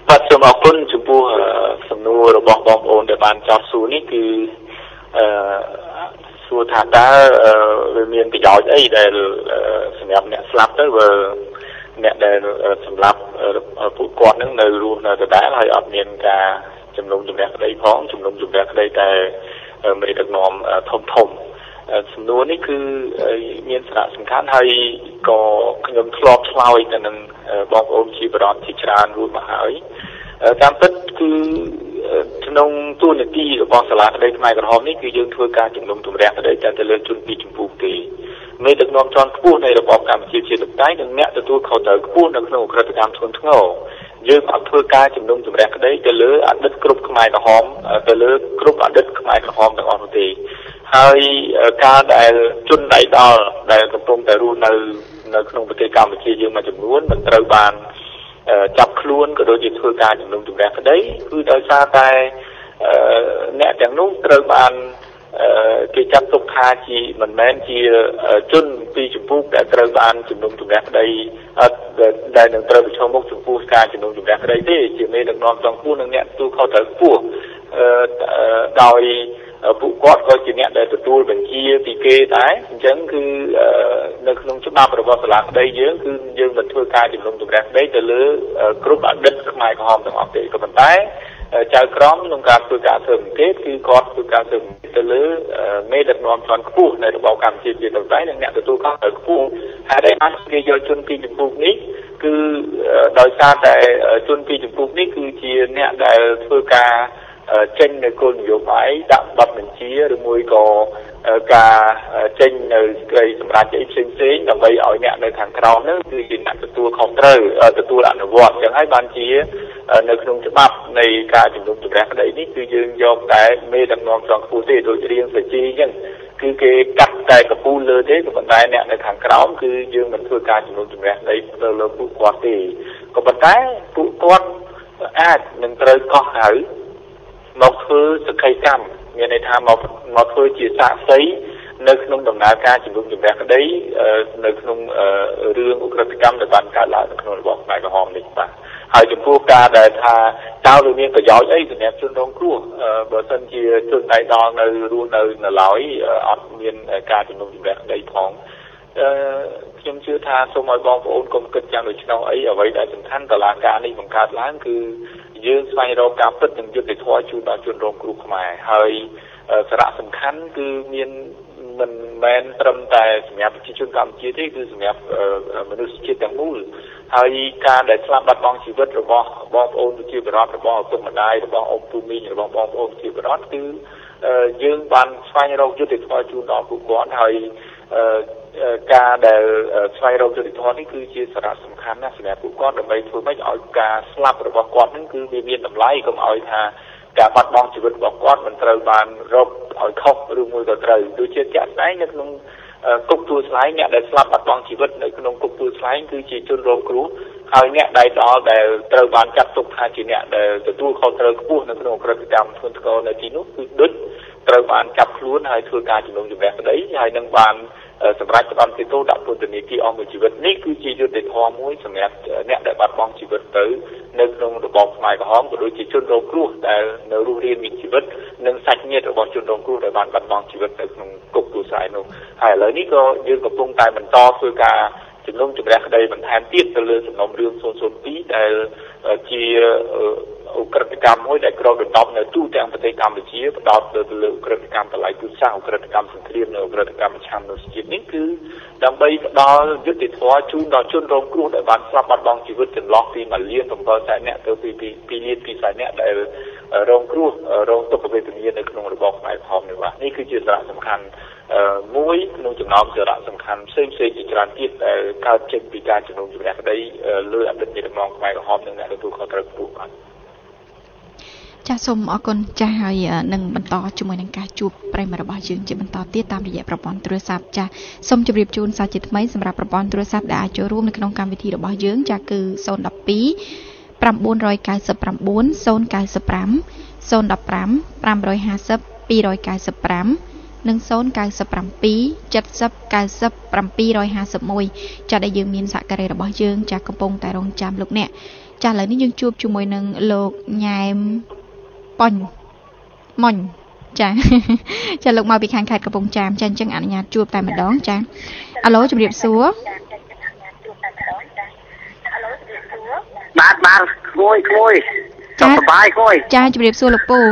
បាទសូមអរគុណចំពោះសំណួររបស់បងប្អូនដែលបានចោទសួរនេះគឺអឺសួរថាតើវាមានប្រយោជន៍អីដែលសម្រាប់អ្នកស្លាប់ទៅបើអ្នកដែលសម្រាប់ពួកគាត់នឹងនៅរស់នៅដដែលហើយអត់មានការជំនុំជម្រះក្តីផងជំនុំជម្រះក្តីតែមេដឹកនាំធំធំសំណួរនេះគឺមានសារៈសំខាន់ហើយក៏ខ្ញុំធ្លាប់ឆ្លើយទៅនឹងបងប្អូនជាបរិបទជាច្រើនរួចមកហើយតាមពិតគឺក្នុងទូនាទីរបស់សាលាក្តីខ្មែរក្រហមនេះគឺយើងធ្វើការជំនុំជម្រះក្តីតែទៅលើជនពីរចម្ពោះទេមេដឹកនាំជាន់ខ្ពស់នៃរបបកម្ពុជាជាតបតៃនិងអ្នកទទួលខុសត្រូវខ្ពស់នៅក្នុងអក្រិតកម្មធ្ងន់ធ្ងរយើងអត់ធ្វើការជំនុំជម្រះក្តីទៅលើអតីតគ្រប់ខ្មែរក្រហមទៅលើគ្រប់អតីតខ្មែរក្រហមទាំងអស់នោះទេហើយការដែលជនដៃដល់ដែលកំពុងតែរស់នៅនៅក្នុងប្រទេសកម្ពុជាយើងមួយចំនួនមិនត្រូវបានចាប់ខ្លួនក៏ដូចជាធ្វើការជំនុំជម្រះក្តីគឺដោយសារតែអ្នកទាំងនោះត្រូវបានគេចាត់ទុកថាជាមិនមែនជាជនពីចម្ពោះដែលត្រូវបានជំនុំជម្រះក្តីដែលនឹងត្រូវប្រឈមមុខចំពោះការជំនុំជម្រះក្តីទេជាមេដឹកនាំទាំងពួងនិងអ្នកទទួលខុសត្រូវខ្ពស់ដោយពួកគាត់ក៏ជាអ្នកដែលទទួលបញ្ជាពីគេដែរអញ្ចឹងគឺនៅក្នុងច្បាប់របស់សាលាក្តីយើងគឺយើងមិនធ្វើការជំនុំជម្រះក្តីទៅលើគ្រប់អតីតខ្មែរក្រហមទាំងអស់ទេក៏ប៉ុន្តែចៅក្រមក្នុងការធ្វើការស៊ើបអង្កេតគឺគាត់ធ្វើការស៊ើបអង្កេតទៅលើមេដឹកនាំជាន់ខ្ពស់នៃរបបកម្ពុជាជាតបតៃនិងអ្នកទទួលខុសត្រូវខ្ពស់ហើយដែលបានគេយកជនពីចម្ពោះនេះគឺដោយសារតែជនពីចម្ពោះនេះគឺជាអ្នកដែលធ្វើការចេញនៅគោលនយោបាយដាក់បទបញ្ជាឬមួយក៏ការចេញនៅក្តីសម្រាប់អីផ្សេងផ្សេងដើម្បីឲ្យអ្នកនៅខាងក្រោមនោះគឺជាអ្នកទទួលខុសត្រូវទទួលអនុវត្តអញ្ចឹងហើយបានជានៅក្នុងច្បាប់នៃការជំនុំជម្រះក្តីនេះគឺយើងយកតែមេដឹកនាំជាន់ខ្ពស់ទេដូចរៀងសេចក្តីអញ្ចឹងគឺគេកាត់តែកពូលលើទេក៏ប៉ុន្តែអ្នកនៅខាងក្រោមគឺយើងមិនធ្វើការជំនុំជម្រះក្តីទៅលើពួកគាត់ទេក៏ប៉ុន្តែពួកគាត់អាចនឹងត្រូវកោះហៅមកធ្វើសក្ខីកម្មមានន័យថាមកមកធ្វើជាសាក្សីនៅក្នុងដំណើរការជំនុំជម្រះក្តីនៅក្នុងរឿងឧក្រិដ្ឋកម្មដែលបានកើតឡើងនៅក្នុងរបបខ្មែរក្រហមនេះបាទហើយចំពោះការដែលថាតើវាមានប្រយោជន៍អីសម្រាប់ជនរងគ្រោះបើសិនជាជនដៃដល់នៅរស់នៅនៅឡើយអត់មានការជំនុំជម្រះក្តីផងអឺខ្ញុំជឿថាសូមឲ្យបងប្អូនកុំគិតយ៉ាងដូច្នោះអីអ្វីដែលសំខាន់តឡាការនេះបង្កើតឡើងគឺយើងស្វែងរកការពិតនិងយុត្តិធម៌ជូនដល់ជនរងគ្រោះខ្មែរហើយសារៈសំខាន់គឺមានមិនមែនត្រឹមតែសម្រាប់ប្រជាជនកម្ពុជាទេគឺសម្រាប់មនុស្សជាតិទាំងមូលហើយការដែលស្លាប់បាត់បង់ជីវិតរបស់បងប្អូនប្រជាពលរដ្ឋរបស់ឪពុកម្ដាយរបស់អូនពូមីងរបស់បងប្អូនប្រជាពលរដ្ឋគឺយើងបានស្វែងរកយុត្តិធម៌ជូនដល់ពួកគាត់ហើយការដែលស្វែងរកយុត្តិធម៌នេះគឺជាសារៈសំខាន់ណាស់សម្រាប់ពួកគាត់ដើម្បីធ្វើម៉េចឲ្យការស្លាប់របស់គាត់នឹងគឺវាមានតម្លៃកុំឲ្យថាការបាត់បង់ជីវិតរបស់គាត់មិនត្រូវបានរកឲ្យខុសឬមួយក៏ត្រូវដូចជាជាក់ស្ដែងនៅក្នុងគុកទួលស្លែងអ្នកដែលស្លាប់បាត់បង់ជីវិតនៅក្នុងគុកទួលស្លែងគឺជាជនរងគ្រោះហើយអ្នកដៃដល់ដែលត្រូវបានចាត់ទុកថាជាអ្នកដែលទទួលខុសត្រូវខ្ពស់នៅក្នុងអក្រិតកម្មធ្ងន់ធ្ងរនៅទីនោះគឺដូចត្រូវបានចាប់ខ្លួនហើយធ្វើការជំនុំជម្រះក្តីហើយនឹងបានសម្រាប់ផ្ដន្ទាទោសដាក់ពន្ធនាគារអស់មួយជីវិតនេះគឺជាយុត្តិធម៌មួយសម្រាប់អ្នកដែលបាត់បង់ជីវិតទៅនៅក្នុងរបបខ្មែរក្រហមក៏ដូចជាជនរងគ្រោះដែលនៅរស់រានមានជីវិតនិងសាច់ញាតិរបស់ជនរងគ្រោះដែលបានបាត់បង់ជីវិតនៅក្នុងគុកទួលស្លែងនោះហើយឥឡូវនេះក៏យើងកំពុងតែបន្តធ្វើការជំនុំជម្រះក្តីបន្ថែមទៀតទៅលើសំណុំរឿងศูนย์ศูนย์ពីរដែលជាឧក្រិដ្ឋកម្មមួយដែលគ្របដណ្ដប់នៅទូទាំងប្រទេសកម្ពុជាផ្ដោតទៅលើឧក្រិដ្ឋកម្មតម្លៃពូជសាសន៍ឧក្រិដ្ឋកម្មសង្គ្រាមនិងឧក្រិដ្ឋកម្មប្រឆាំងមនុស្សជាតិនេះគឺដើម្បីផ្ដល់យុត្តិធម៌ជូនដល់ជនរងគ្រោះដែលបានស្លាប់បាត់បង់ជីវិតចន្លោះពីមួយលានbảyសែននាក់ទៅពីពីរលានពីរសែននាក់ដែលរងគ្រោះរងទុក្ខវេទនានៅក្នុងរបបខ្មែរក្រហមនេះបាទនេះគឺជាសារៈសំខាន់មួយក្នុងចំណោមសារៈសំខាន់ផ្សេងផ្សេងជាច្រើនទៀតដែលកើតចេញពីការជំនុំជម្រះក្តីលើអតីតមេដឹកនាំខ្មែរក្រហមនិងអ្នកទទួលខុសត្រូវខ្ពស់បាទចាសសូមអរគុណចាស់ហើយនឹងបន្តជាមួយនឹងការជួបប្រិយមិត្តរបស់យើងជាបន្តទៀតតាមរយៈប្រព័ន្ធទូរស័ព្ទចាស់សូមជម្រាបជូនសាជាថ្មីសម្រាប់ប្រព័ន្ធទូរស័ព្ទដែលអាចចូលរួមនៅក្នុងកម្មវិធីរបស់យើងចាស់គឺศูนย์ หนึ่ง สอง 9 9 9 0 9 5 0 5 5 5 0 5 5 5 5 និងศูนย์ เก้า เจ็ด เจ็ด ศูนย์ เก้า เจ็ด เจ็ด ห้า หนึ่ง ចាដែលយើងមានសហការីរបស់យើងចាកំពុងតែរងចាំលោកអ្នកចាឥឡូវនេះយើងជួបជាមួយនឹងលោកញ៉ែមប៉ុញមុញចាចាលោកមកពីខាងខេត្តកំពង់ចាមចាអញ្ចឹងអនុញ្ញាតជួបតែម្ដងចាអាឡូជំរាបសួរបាទបាទក្មួយក្មួយចង់សប្បាយក្មួយចាជំរាបសួរលោកពូ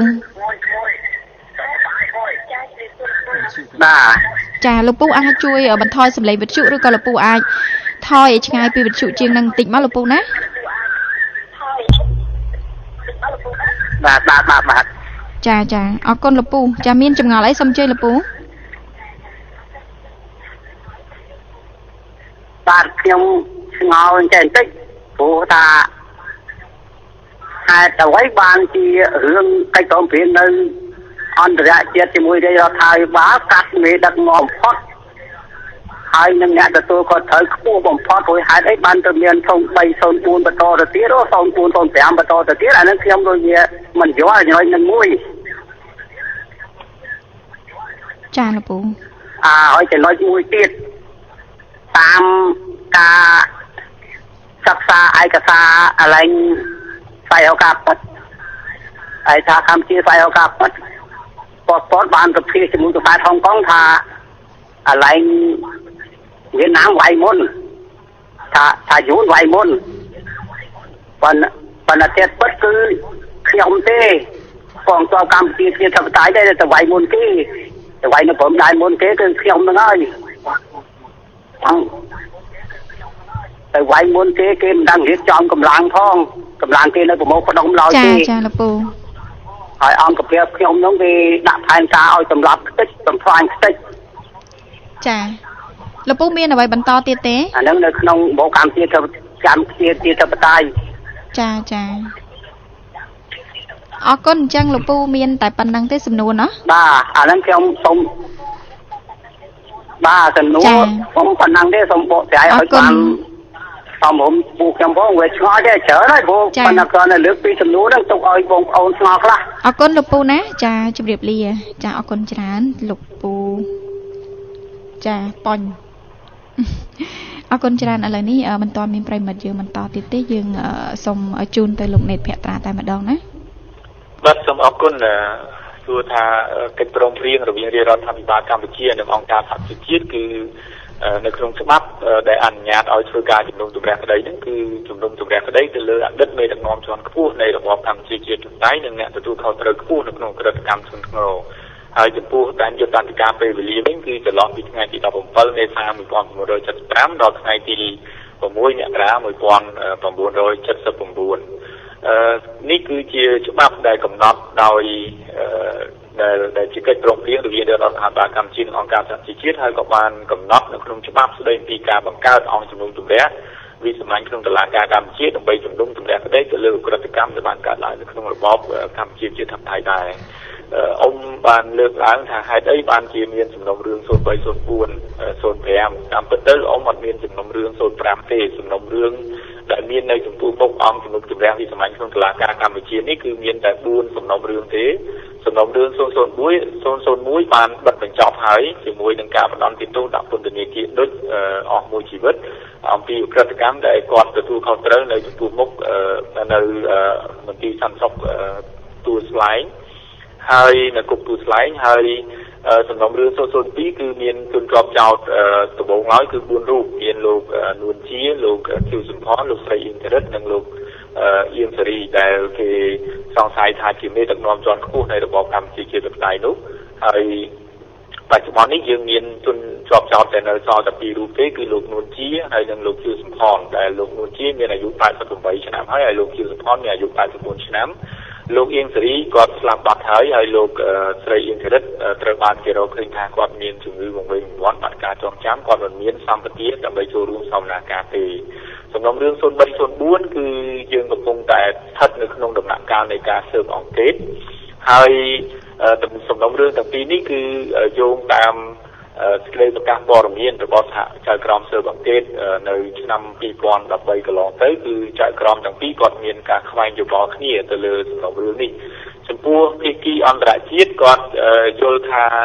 បាទចាលោកពូអាចជួយបន្ថយសម្លេងវិទ្យុឬក៏លោកពូអាចថយឲ្យឆ្ងាយពីវិទ្យុជាងនឹងបន្តិចមកលោកពូណាបាទបាទបាទបាទចាចាអរគុណលោកពូចាមានចម្ងល់អីសូមជើញលោកពូបាទខ្ញុំឆ្ងល់ចេះបន្តិចព្រោះថាហេតុអ្វីបានជារឿងកិច្ចព្រមព្រៀងនៅអន្តរជាតិជាមួយរាជរដ្ឋាភិបាលកាត់មេដឹកនាំបំផុតហើយនឹងអ្នកទទួលក៏ត្រូវខ្ពស់បំផុតព្រោះហេតុអីបានទៅមានធំបីศูนย์ bốnបន្តទៅទៀតឬศูนย์ bốn ศูนย์ ห้าបន្តទៅទៀតអានឹងខ្ញុំដូចជាមិនយល់ចំណុចនឹងមួយចាលោកពូអើហើយចំណុចមួយទៀតតាមការសិក្សាឯកសារអលែងស្វ័យឱកាសពិតហើយថាកម្ពុជាស្វ័យឱកាសពិតប៉ុតប៉ុតបានប្រធានជាមួយក្បែរហុងកុងថាអលែងវៀតណាមវាយមុនថាថាយួនវាយមុនប៉ុន្តែប៉ុន្តែទៀតពិតគឺខ្ញុំទេកងទ័ពកម្ពុជាជាធិបតេយ្យដែរតែវាយមុនគេតែវាយនៅព្រំដែនមុនគេគឺខ្ញុំនឹងហើយតែវាយមុនគេគេមិនដឹងរៀបចំកម្លាំងផងកម្លាំងគេនៅប្រមូលផ្ដុំឡើយទេចាចាលោកពូហើយអង្គភាពខ្ញុំនោះគេដាក់ផែនការឲ្យសម្លាប់ខ្ទេចបំផ្លាញខ្ទេចចាលោកពូមានអ្វីបន្តទៀតទេអានឹងនៅក្នុងបកកម្ពុជាកម្ពុជាជាធិបតេយ្យចាចាអរគុណអញ្ចឹងលោកពូមានតែប៉ុណ្្នឹងទេសំណួរណាបាទអានឹងខ្ញុំសូមបាទសំណួរសូមប៉ុណ្្នឹងទេសូមបកស្រាយឲ្យបានតាមผมពូខ្ញុំបងវាឆ្ងល់ទេច្រើនហើយព្រោះប៉ុន្តែគាត់នៅលើកពីសំណួរហ្នឹងទុកឲ្យបងប្អូនឆ្ងល់ខ្លះអរគុណលោកពូណាចាជម្រាបលាចាអរគុណច្រើនលោកពូចាប៉ុញអរគុណច្រើនឥឡូវនេះមិនទាន់មានប្រិមិត្តយើងបន្តទៀតទេយើងសូមជូនទៅលោកនេតភក្ត្រាតែម្ដងណាបាទសូមអរគុណសួរថាកិច្ចព្រមព្រៀងរវាងរាជរដ្ឋាភិបាលកម្ពុជានិងអង្គការសហប្រជាជាតិគឺនៅក្នុងច្បាប់ដែលអនុញ្ញាតឲ្យធ្វើការជំនុំជម្រះក្តីហ្នឹងគឺជំនុំជម្រះក្តីទៅលើអតីតមេដឹកនាំជាន់ខ្ពស់នៃរបបកម្ពុជាជាតិធិបតេយ្យនិងអ្នកទទួលខុសត្រូវខ្ពស់នៅក្នុងក្រឹត្យកម្មធ្ងន់ធ្ងរហើយចំពោះដែនយុទ្ធសាស្ត្រពេលវេលាវិញគឺចន្លោះពីថ្ងៃទីដប់ប្រាំbảyមេសាmột nghìn chín trăm bảy mươi lămដល់ថ្ងៃទីsáuមករាmột nghìn chín trăm bảy mươi chínអឺនេះគឺជាច្បាប់ដែលកំណត់ដោយដែលដែលជាកិច្ចព្រមព្រៀងរវាងរដ្ឋាភិបាលកម្ពុជានិងអង្គការសហប្រជាជាតិហើយក៏បានកំណត់នៅក្នុងច្បាប់ស្តីពីការបង្កើតអង្គជំនុំជម្រះវិសាមញ្ញក្នុងតុលាការកម្ពុជាដើម្បីជំនុំជម្រះក្តីទៅលើឧក្រិដ្ឋកម្មដែលបានកើតឡើងនៅក្នុងរបបកម្ពុជាជាធិបតេយ្យដែរអ៊ំបានលើកឡើងថាហេតុអីបានជាមានសំណុំរឿងศูนย์ bảy ศูนย์ bốn ศูนย์ ห้าតាមពិតទៅអ៊ំអត់មានសំណុំរឿងศูนย์ ห้าទេសំណុំរឿងដែលមាននៅចំពោះមុខអង្គជំនុំជម្រះវិសាមញ្ញក្នុងតុលាការកម្ពុជានេះគឺមានតែbốnសំណុំរឿងទេសំណុំរឿងศูนย์ ศูนย์ មួយ ศูนย์ ศูนย์ មួយបានបិទបញ្ចប់ហើយជាមួយនឹងការផ្ដន់ទោសដាក់ពន្ធនាគារដូចអស់មួយជីវិតអំពីឧក្រិដ្ឋកម្មដែលគាត់ទទួលខុសត្រូវនៅចំពោះមុខនៅមន្ទីរសន្តិសុខទួលស្លែងហើយនៅគុកទួលស្លែងហើយសំណុំរឿងศูนย์ ศูนย์ ពីរគឺមានជនជាប់ចោទដំបូងឡើយគឺbốnរូបមានលោកនួនជាលោកខៀវសំផនលោកស្រីអ៊ីនធរិតនិងលោកអៀងសេរីដែលគេសង្ស័យថាជាមេដឹកនាំជាន់ខ្ពស់នៃរបបកម្ពុជាជាធិបតេយ្យនោះហើយបច្ចុប្បន្ននេះយើងមានជនជាប់ចោទតែនៅសល់តែពីររូបទេគឺលោកនួនជាហើយនិងលោកខៀវសំផនដែលលោកនួនជាមានអាយុ八十八ឆ្នាំហើយហើយលោកខៀវសំផនមានអាយុ八十bốnឆ្នាំលោកអៀងសេរីគាត់ស្លាប់បាត់ហើយហើយលោកស្រីអៀងធរិតត្រូវបានគេរកឃើញថាគាត់មានជំងឺវង្វេងវង្វាន់បាត់ការចងចាំគាត់មិនមានសម្បត្តិដើម្បីចូលរួមសវនាការទេសំណុំរឿងศูนย์ bảy ศูนย์ bốnគឺយើងកំពុងតែស្ថិតនៅក្នុងដំណាក់កាលនៃការស៊ើបអង្កេតហើយសំណុំរឿងទាំងពីរនេះគឺយោងតាមសេចក្តីប្រកាសព័ត៌មានរបស់សហចៅក្រមស៊ើបអង្កេតនៅឆ្នាំពីរពាន់ដប់បីកន្លងទៅគឺចៅក្រមទាំងពីរគាត់មានការខ្វែងយោបល់គ្នាទៅលើសំណុំរឿងនេះចំពោះភាគីអន្តរជាតិគាត់យល់ថា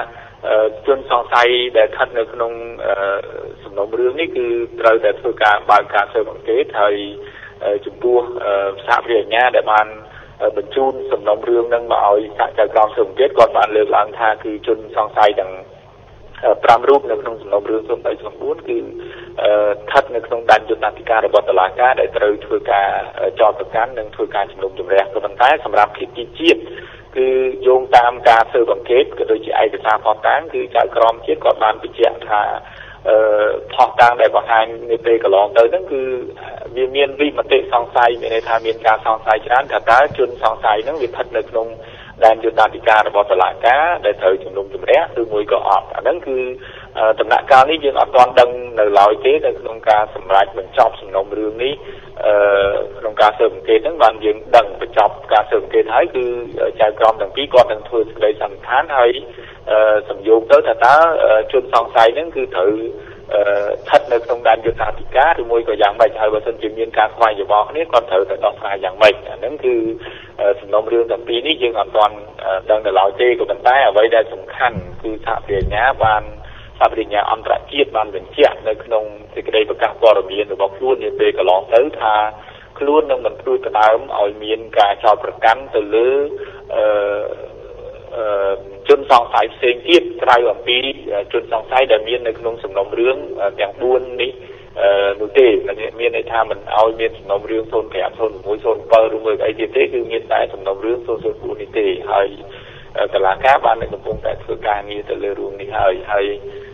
ជនសង្ស័យដែលស្ថិតនៅក្នុងសំណុំរឿងនេះគឺត្រូវតែធ្វើការបើកការស៊ើបអង្កេតហើយចំពោះសហវិញ្ញាដែលបានបញ្ជូនសំណុំរឿងនឹងមកឲ្យសហចៅក្រមស៊ើបអង្កេតគាត់បានលើកឡើងថាគឺជនសង្ស័យទាំងប្រាំរូបនៅក្នុងសំណុំរឿងសូមបីសំបួនគឺស្ថិតនៅក្នុងដែនយុទ្ធនាធិការរបស់តុលាការដែលត្រូវធ្វើការចោទប្រកាន់និងធ្វើការជំនុំជម្រះក៏ប៉ុន្តែសម្រាប់ភាគីជាតិគឺយោងតាមការស៊ើបអង្កេតក៏ដូចជាឯកសារផុសតាងគឺចៅក្រមជាតិគាត់បានបញ្ជាក់ថាអឺផុសតាងដែលបង្ហាញនៅពេលកន្លងទៅហ្នឹងគឺវាមានវិមតិសង្ស័យមានន័យថាមានការសង្ស័យច្រើនថាតើជនសង្ស័យហ្នឹងវាស្ថិតនៅក្នុងដែនយុទ្ធនាធិការរបស់តុលាការដែលត្រូវជំនុំជម្រះឬមួយក៏អត់អាហ្នឹងគឺដំណាក់កាលនេះយើងអត់ទាន់ដឹងនៅឡើយទេនៅក្នុងការសម្រេចបញ្ចប់សំណុំរឿងនេះអឺក្នុងការស៊ើបអង្កេតហ្នឹងបានយើងដឹងបញ្ចប់ការស៊ើបអង្កេតហើយគឺចៅក្រមទាំងពីរគាត់នឹងធ្វើសេចក្តីសន្និដ្ឋានហើយសំយោគទៅថាតើជនសង្ស័យហ្នឹងគឺត្រូវស្ថិតនៅក្នុងដែនយុទ្ធសាស្ត្រការឬមួយក៏យ៉ាងម៉េចហើយបើសិនជាមានការខ្វែងយោបល់គ្នាគាត់ត្រូវតែដោះស្រាយយ៉ាងម៉េចអាហ្នឹងគឺសំណុំរឿងទាំងពីរនេះយើងអត់ទាន់ដឹងទៅឡើយទេក៏ប៉ុន្តែអ្វីដែលសំខាន់គឺសហប្រញ្ញាបានសហប្រញ្ញាអន្តរជាតិបានបញ្ជាក់នៅក្នុងសេចក្តីប្រកាសព័ត៌មានរបស់ខ្លួននាពេលកន្លងទៅថាខ្លួននឹងមិនធ្វើផ្ដើមឲ្យមានការចោទប្រកាន់ទៅលើអឺជនសង្ស័យផ្សេងទៀតក្រៅអំពីជនសង្ស័យដែលមាននៅក្នុងសំណុំរឿងទាំងបួននេះនោះទេមានន័យថាមិនឲ្យមានសំណុំរឿងศูนย์ห้า ศูนย์หก ศูนย์เจ็ดឬមួយអីទៀតទេគឺមានតែសំណុំរឿងศูนย์ศูนย์สี่នេះទេហើយតុលាការបានកំពុងតែធ្វើការងារទៅលើរឿងនេះហើយហើយ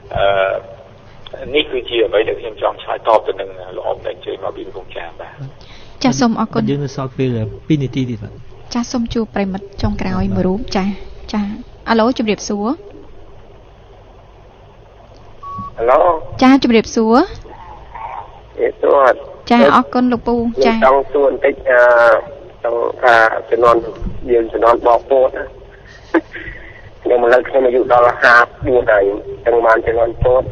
នេះគឺជាអ្វីដែលខ្ញុំចង់ឆ្លើយតបទៅនឹងលោកអ៊ំដែលជួយមកពីកំពង់ចាមបាទចាសសូមអរគុណយើងនៅសល់ពេលពីរនាទីទៀតបាទចាសសូមជួបប្រិមិត្តចុងក្រោយមួយរូបចាសចាអាឡូជម្រាបសួរអាឡូចាជម្រាបសួរអេសួរចាអរគុណលោកពូចាចង់សួរបន្តិចអឺចង់ថាជំនាន់យើងជំនាន់បបពោតខ្ញុំមកលើខ្ញុំអាយុដល់ห้าสิบสี่ហើយទាំងបានជំនាន់ពោត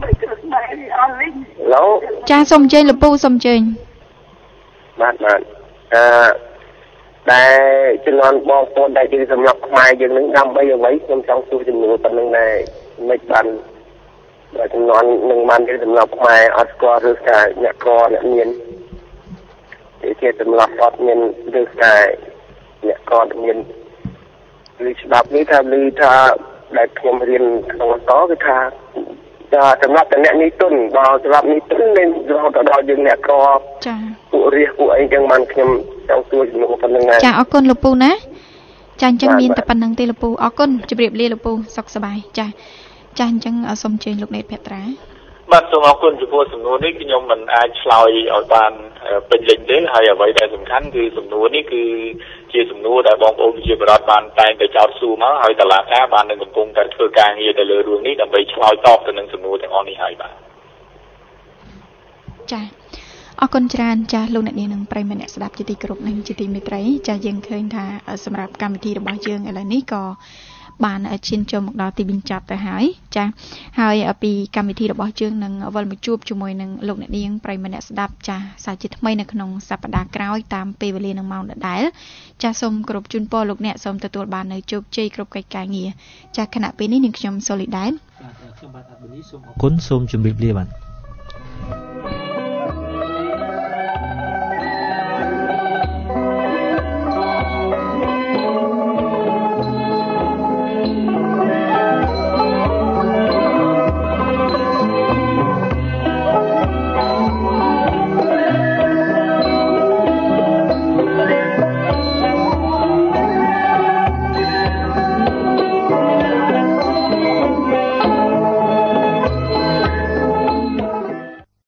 ឡូចាសូមអញ្ជើញលោកពូសូមអញ្ជើញបាទបាទអឺដែលជំនាន់បងប្អូនដែលជាសម្រាប់ខ្មែរយើងនឹងដើម្បីអ្វីខ្ញុំចង់សួរចំនួនប៉ុណ្្នឹងដែរមិនបានដែលជំនាន់នឹងបានជាសម្រាប់ខ្មែរអត់ស្គាល់ឬថាអ្នកកអ្នកមានជាសម្រាប់អត់មានឬថាអ្នកកមានឬច្បាប់នេះថាឮថាដែលខ្ញុំរៀនក្នុងអសគឺថាចាសម្រាប់តែអ្នកនេះទុនដល់សម្រាប់នេះទុននឹងរហូតដល់យើងអ្នកកចាពួករាជពួកអីចឹងបានខ្ញុំចង់សួរជំនួសប៉ុណ្្នឹងដែរចាអរគុណលោកពូណាចាអញ្ចឹងមានតែប៉ុណ្្នឹងទេលោកពូអរគុណជម្រាបលាលោកពូសុខសប្បាយចាចាអញ្ចឹងសូមអញ្ជើញលោកណេតភត្រាបាទសូមអរគុណចំពោះសំណួរនេះខ្ញុំមិនអាចឆ្លើយឲ្យបានពេញលេញទេហើយអ្វីដែលសំខាន់គឺសំណួរនេះគឺជាសំណួរដែលបងប្អូនប្រជាពលរដ្ឋបានតែងតែចោទសួរមកហើយតុលាការបាននឹងកំពុងតែធ្វើការងារទៅលើរឿងនេះដើម្បីឆ្លើយតបទៅនឹងសំណួរទាំងអស់នេះហើយបាទចាអរគុណច្រើនចាលោកអ្នកនាងនិងប្រិយមិត្តអ្នកស្ដាប់ជាទីគោរពនិងជាទីមេត្រីចាយើងឃើញថាសម្រាប់កម្មវិធីរបស់យើងឥឡូវនេះក៏បានឈានចូលមកដល់ទីបញ្ចប់ទៅហើយចាហើយពីកម្មវិធីរបស់យើងនឹងវិលមកជួបជាមួយនឹងលោកអ្នកនាងប្រិយមិត្តអ្នកស្ដាប់ចាសាជាថ្មីនៅក្នុងសប្តាហ៍ក្រោយតាមពេលវេលានឹងម៉ោងដដែលចាសូមគោរពជូនពរលោកអ្នកសូមទទួលបាននូវជោគជ័យគ្រប់កិច្ចការងារចាខណៈពេលនេះនាងខ្ញុំសូលីដែនបាទខ្ញុំបាទអាត់ប៊ូនីសូមអរគុណសូមជម្រាបលាបាទ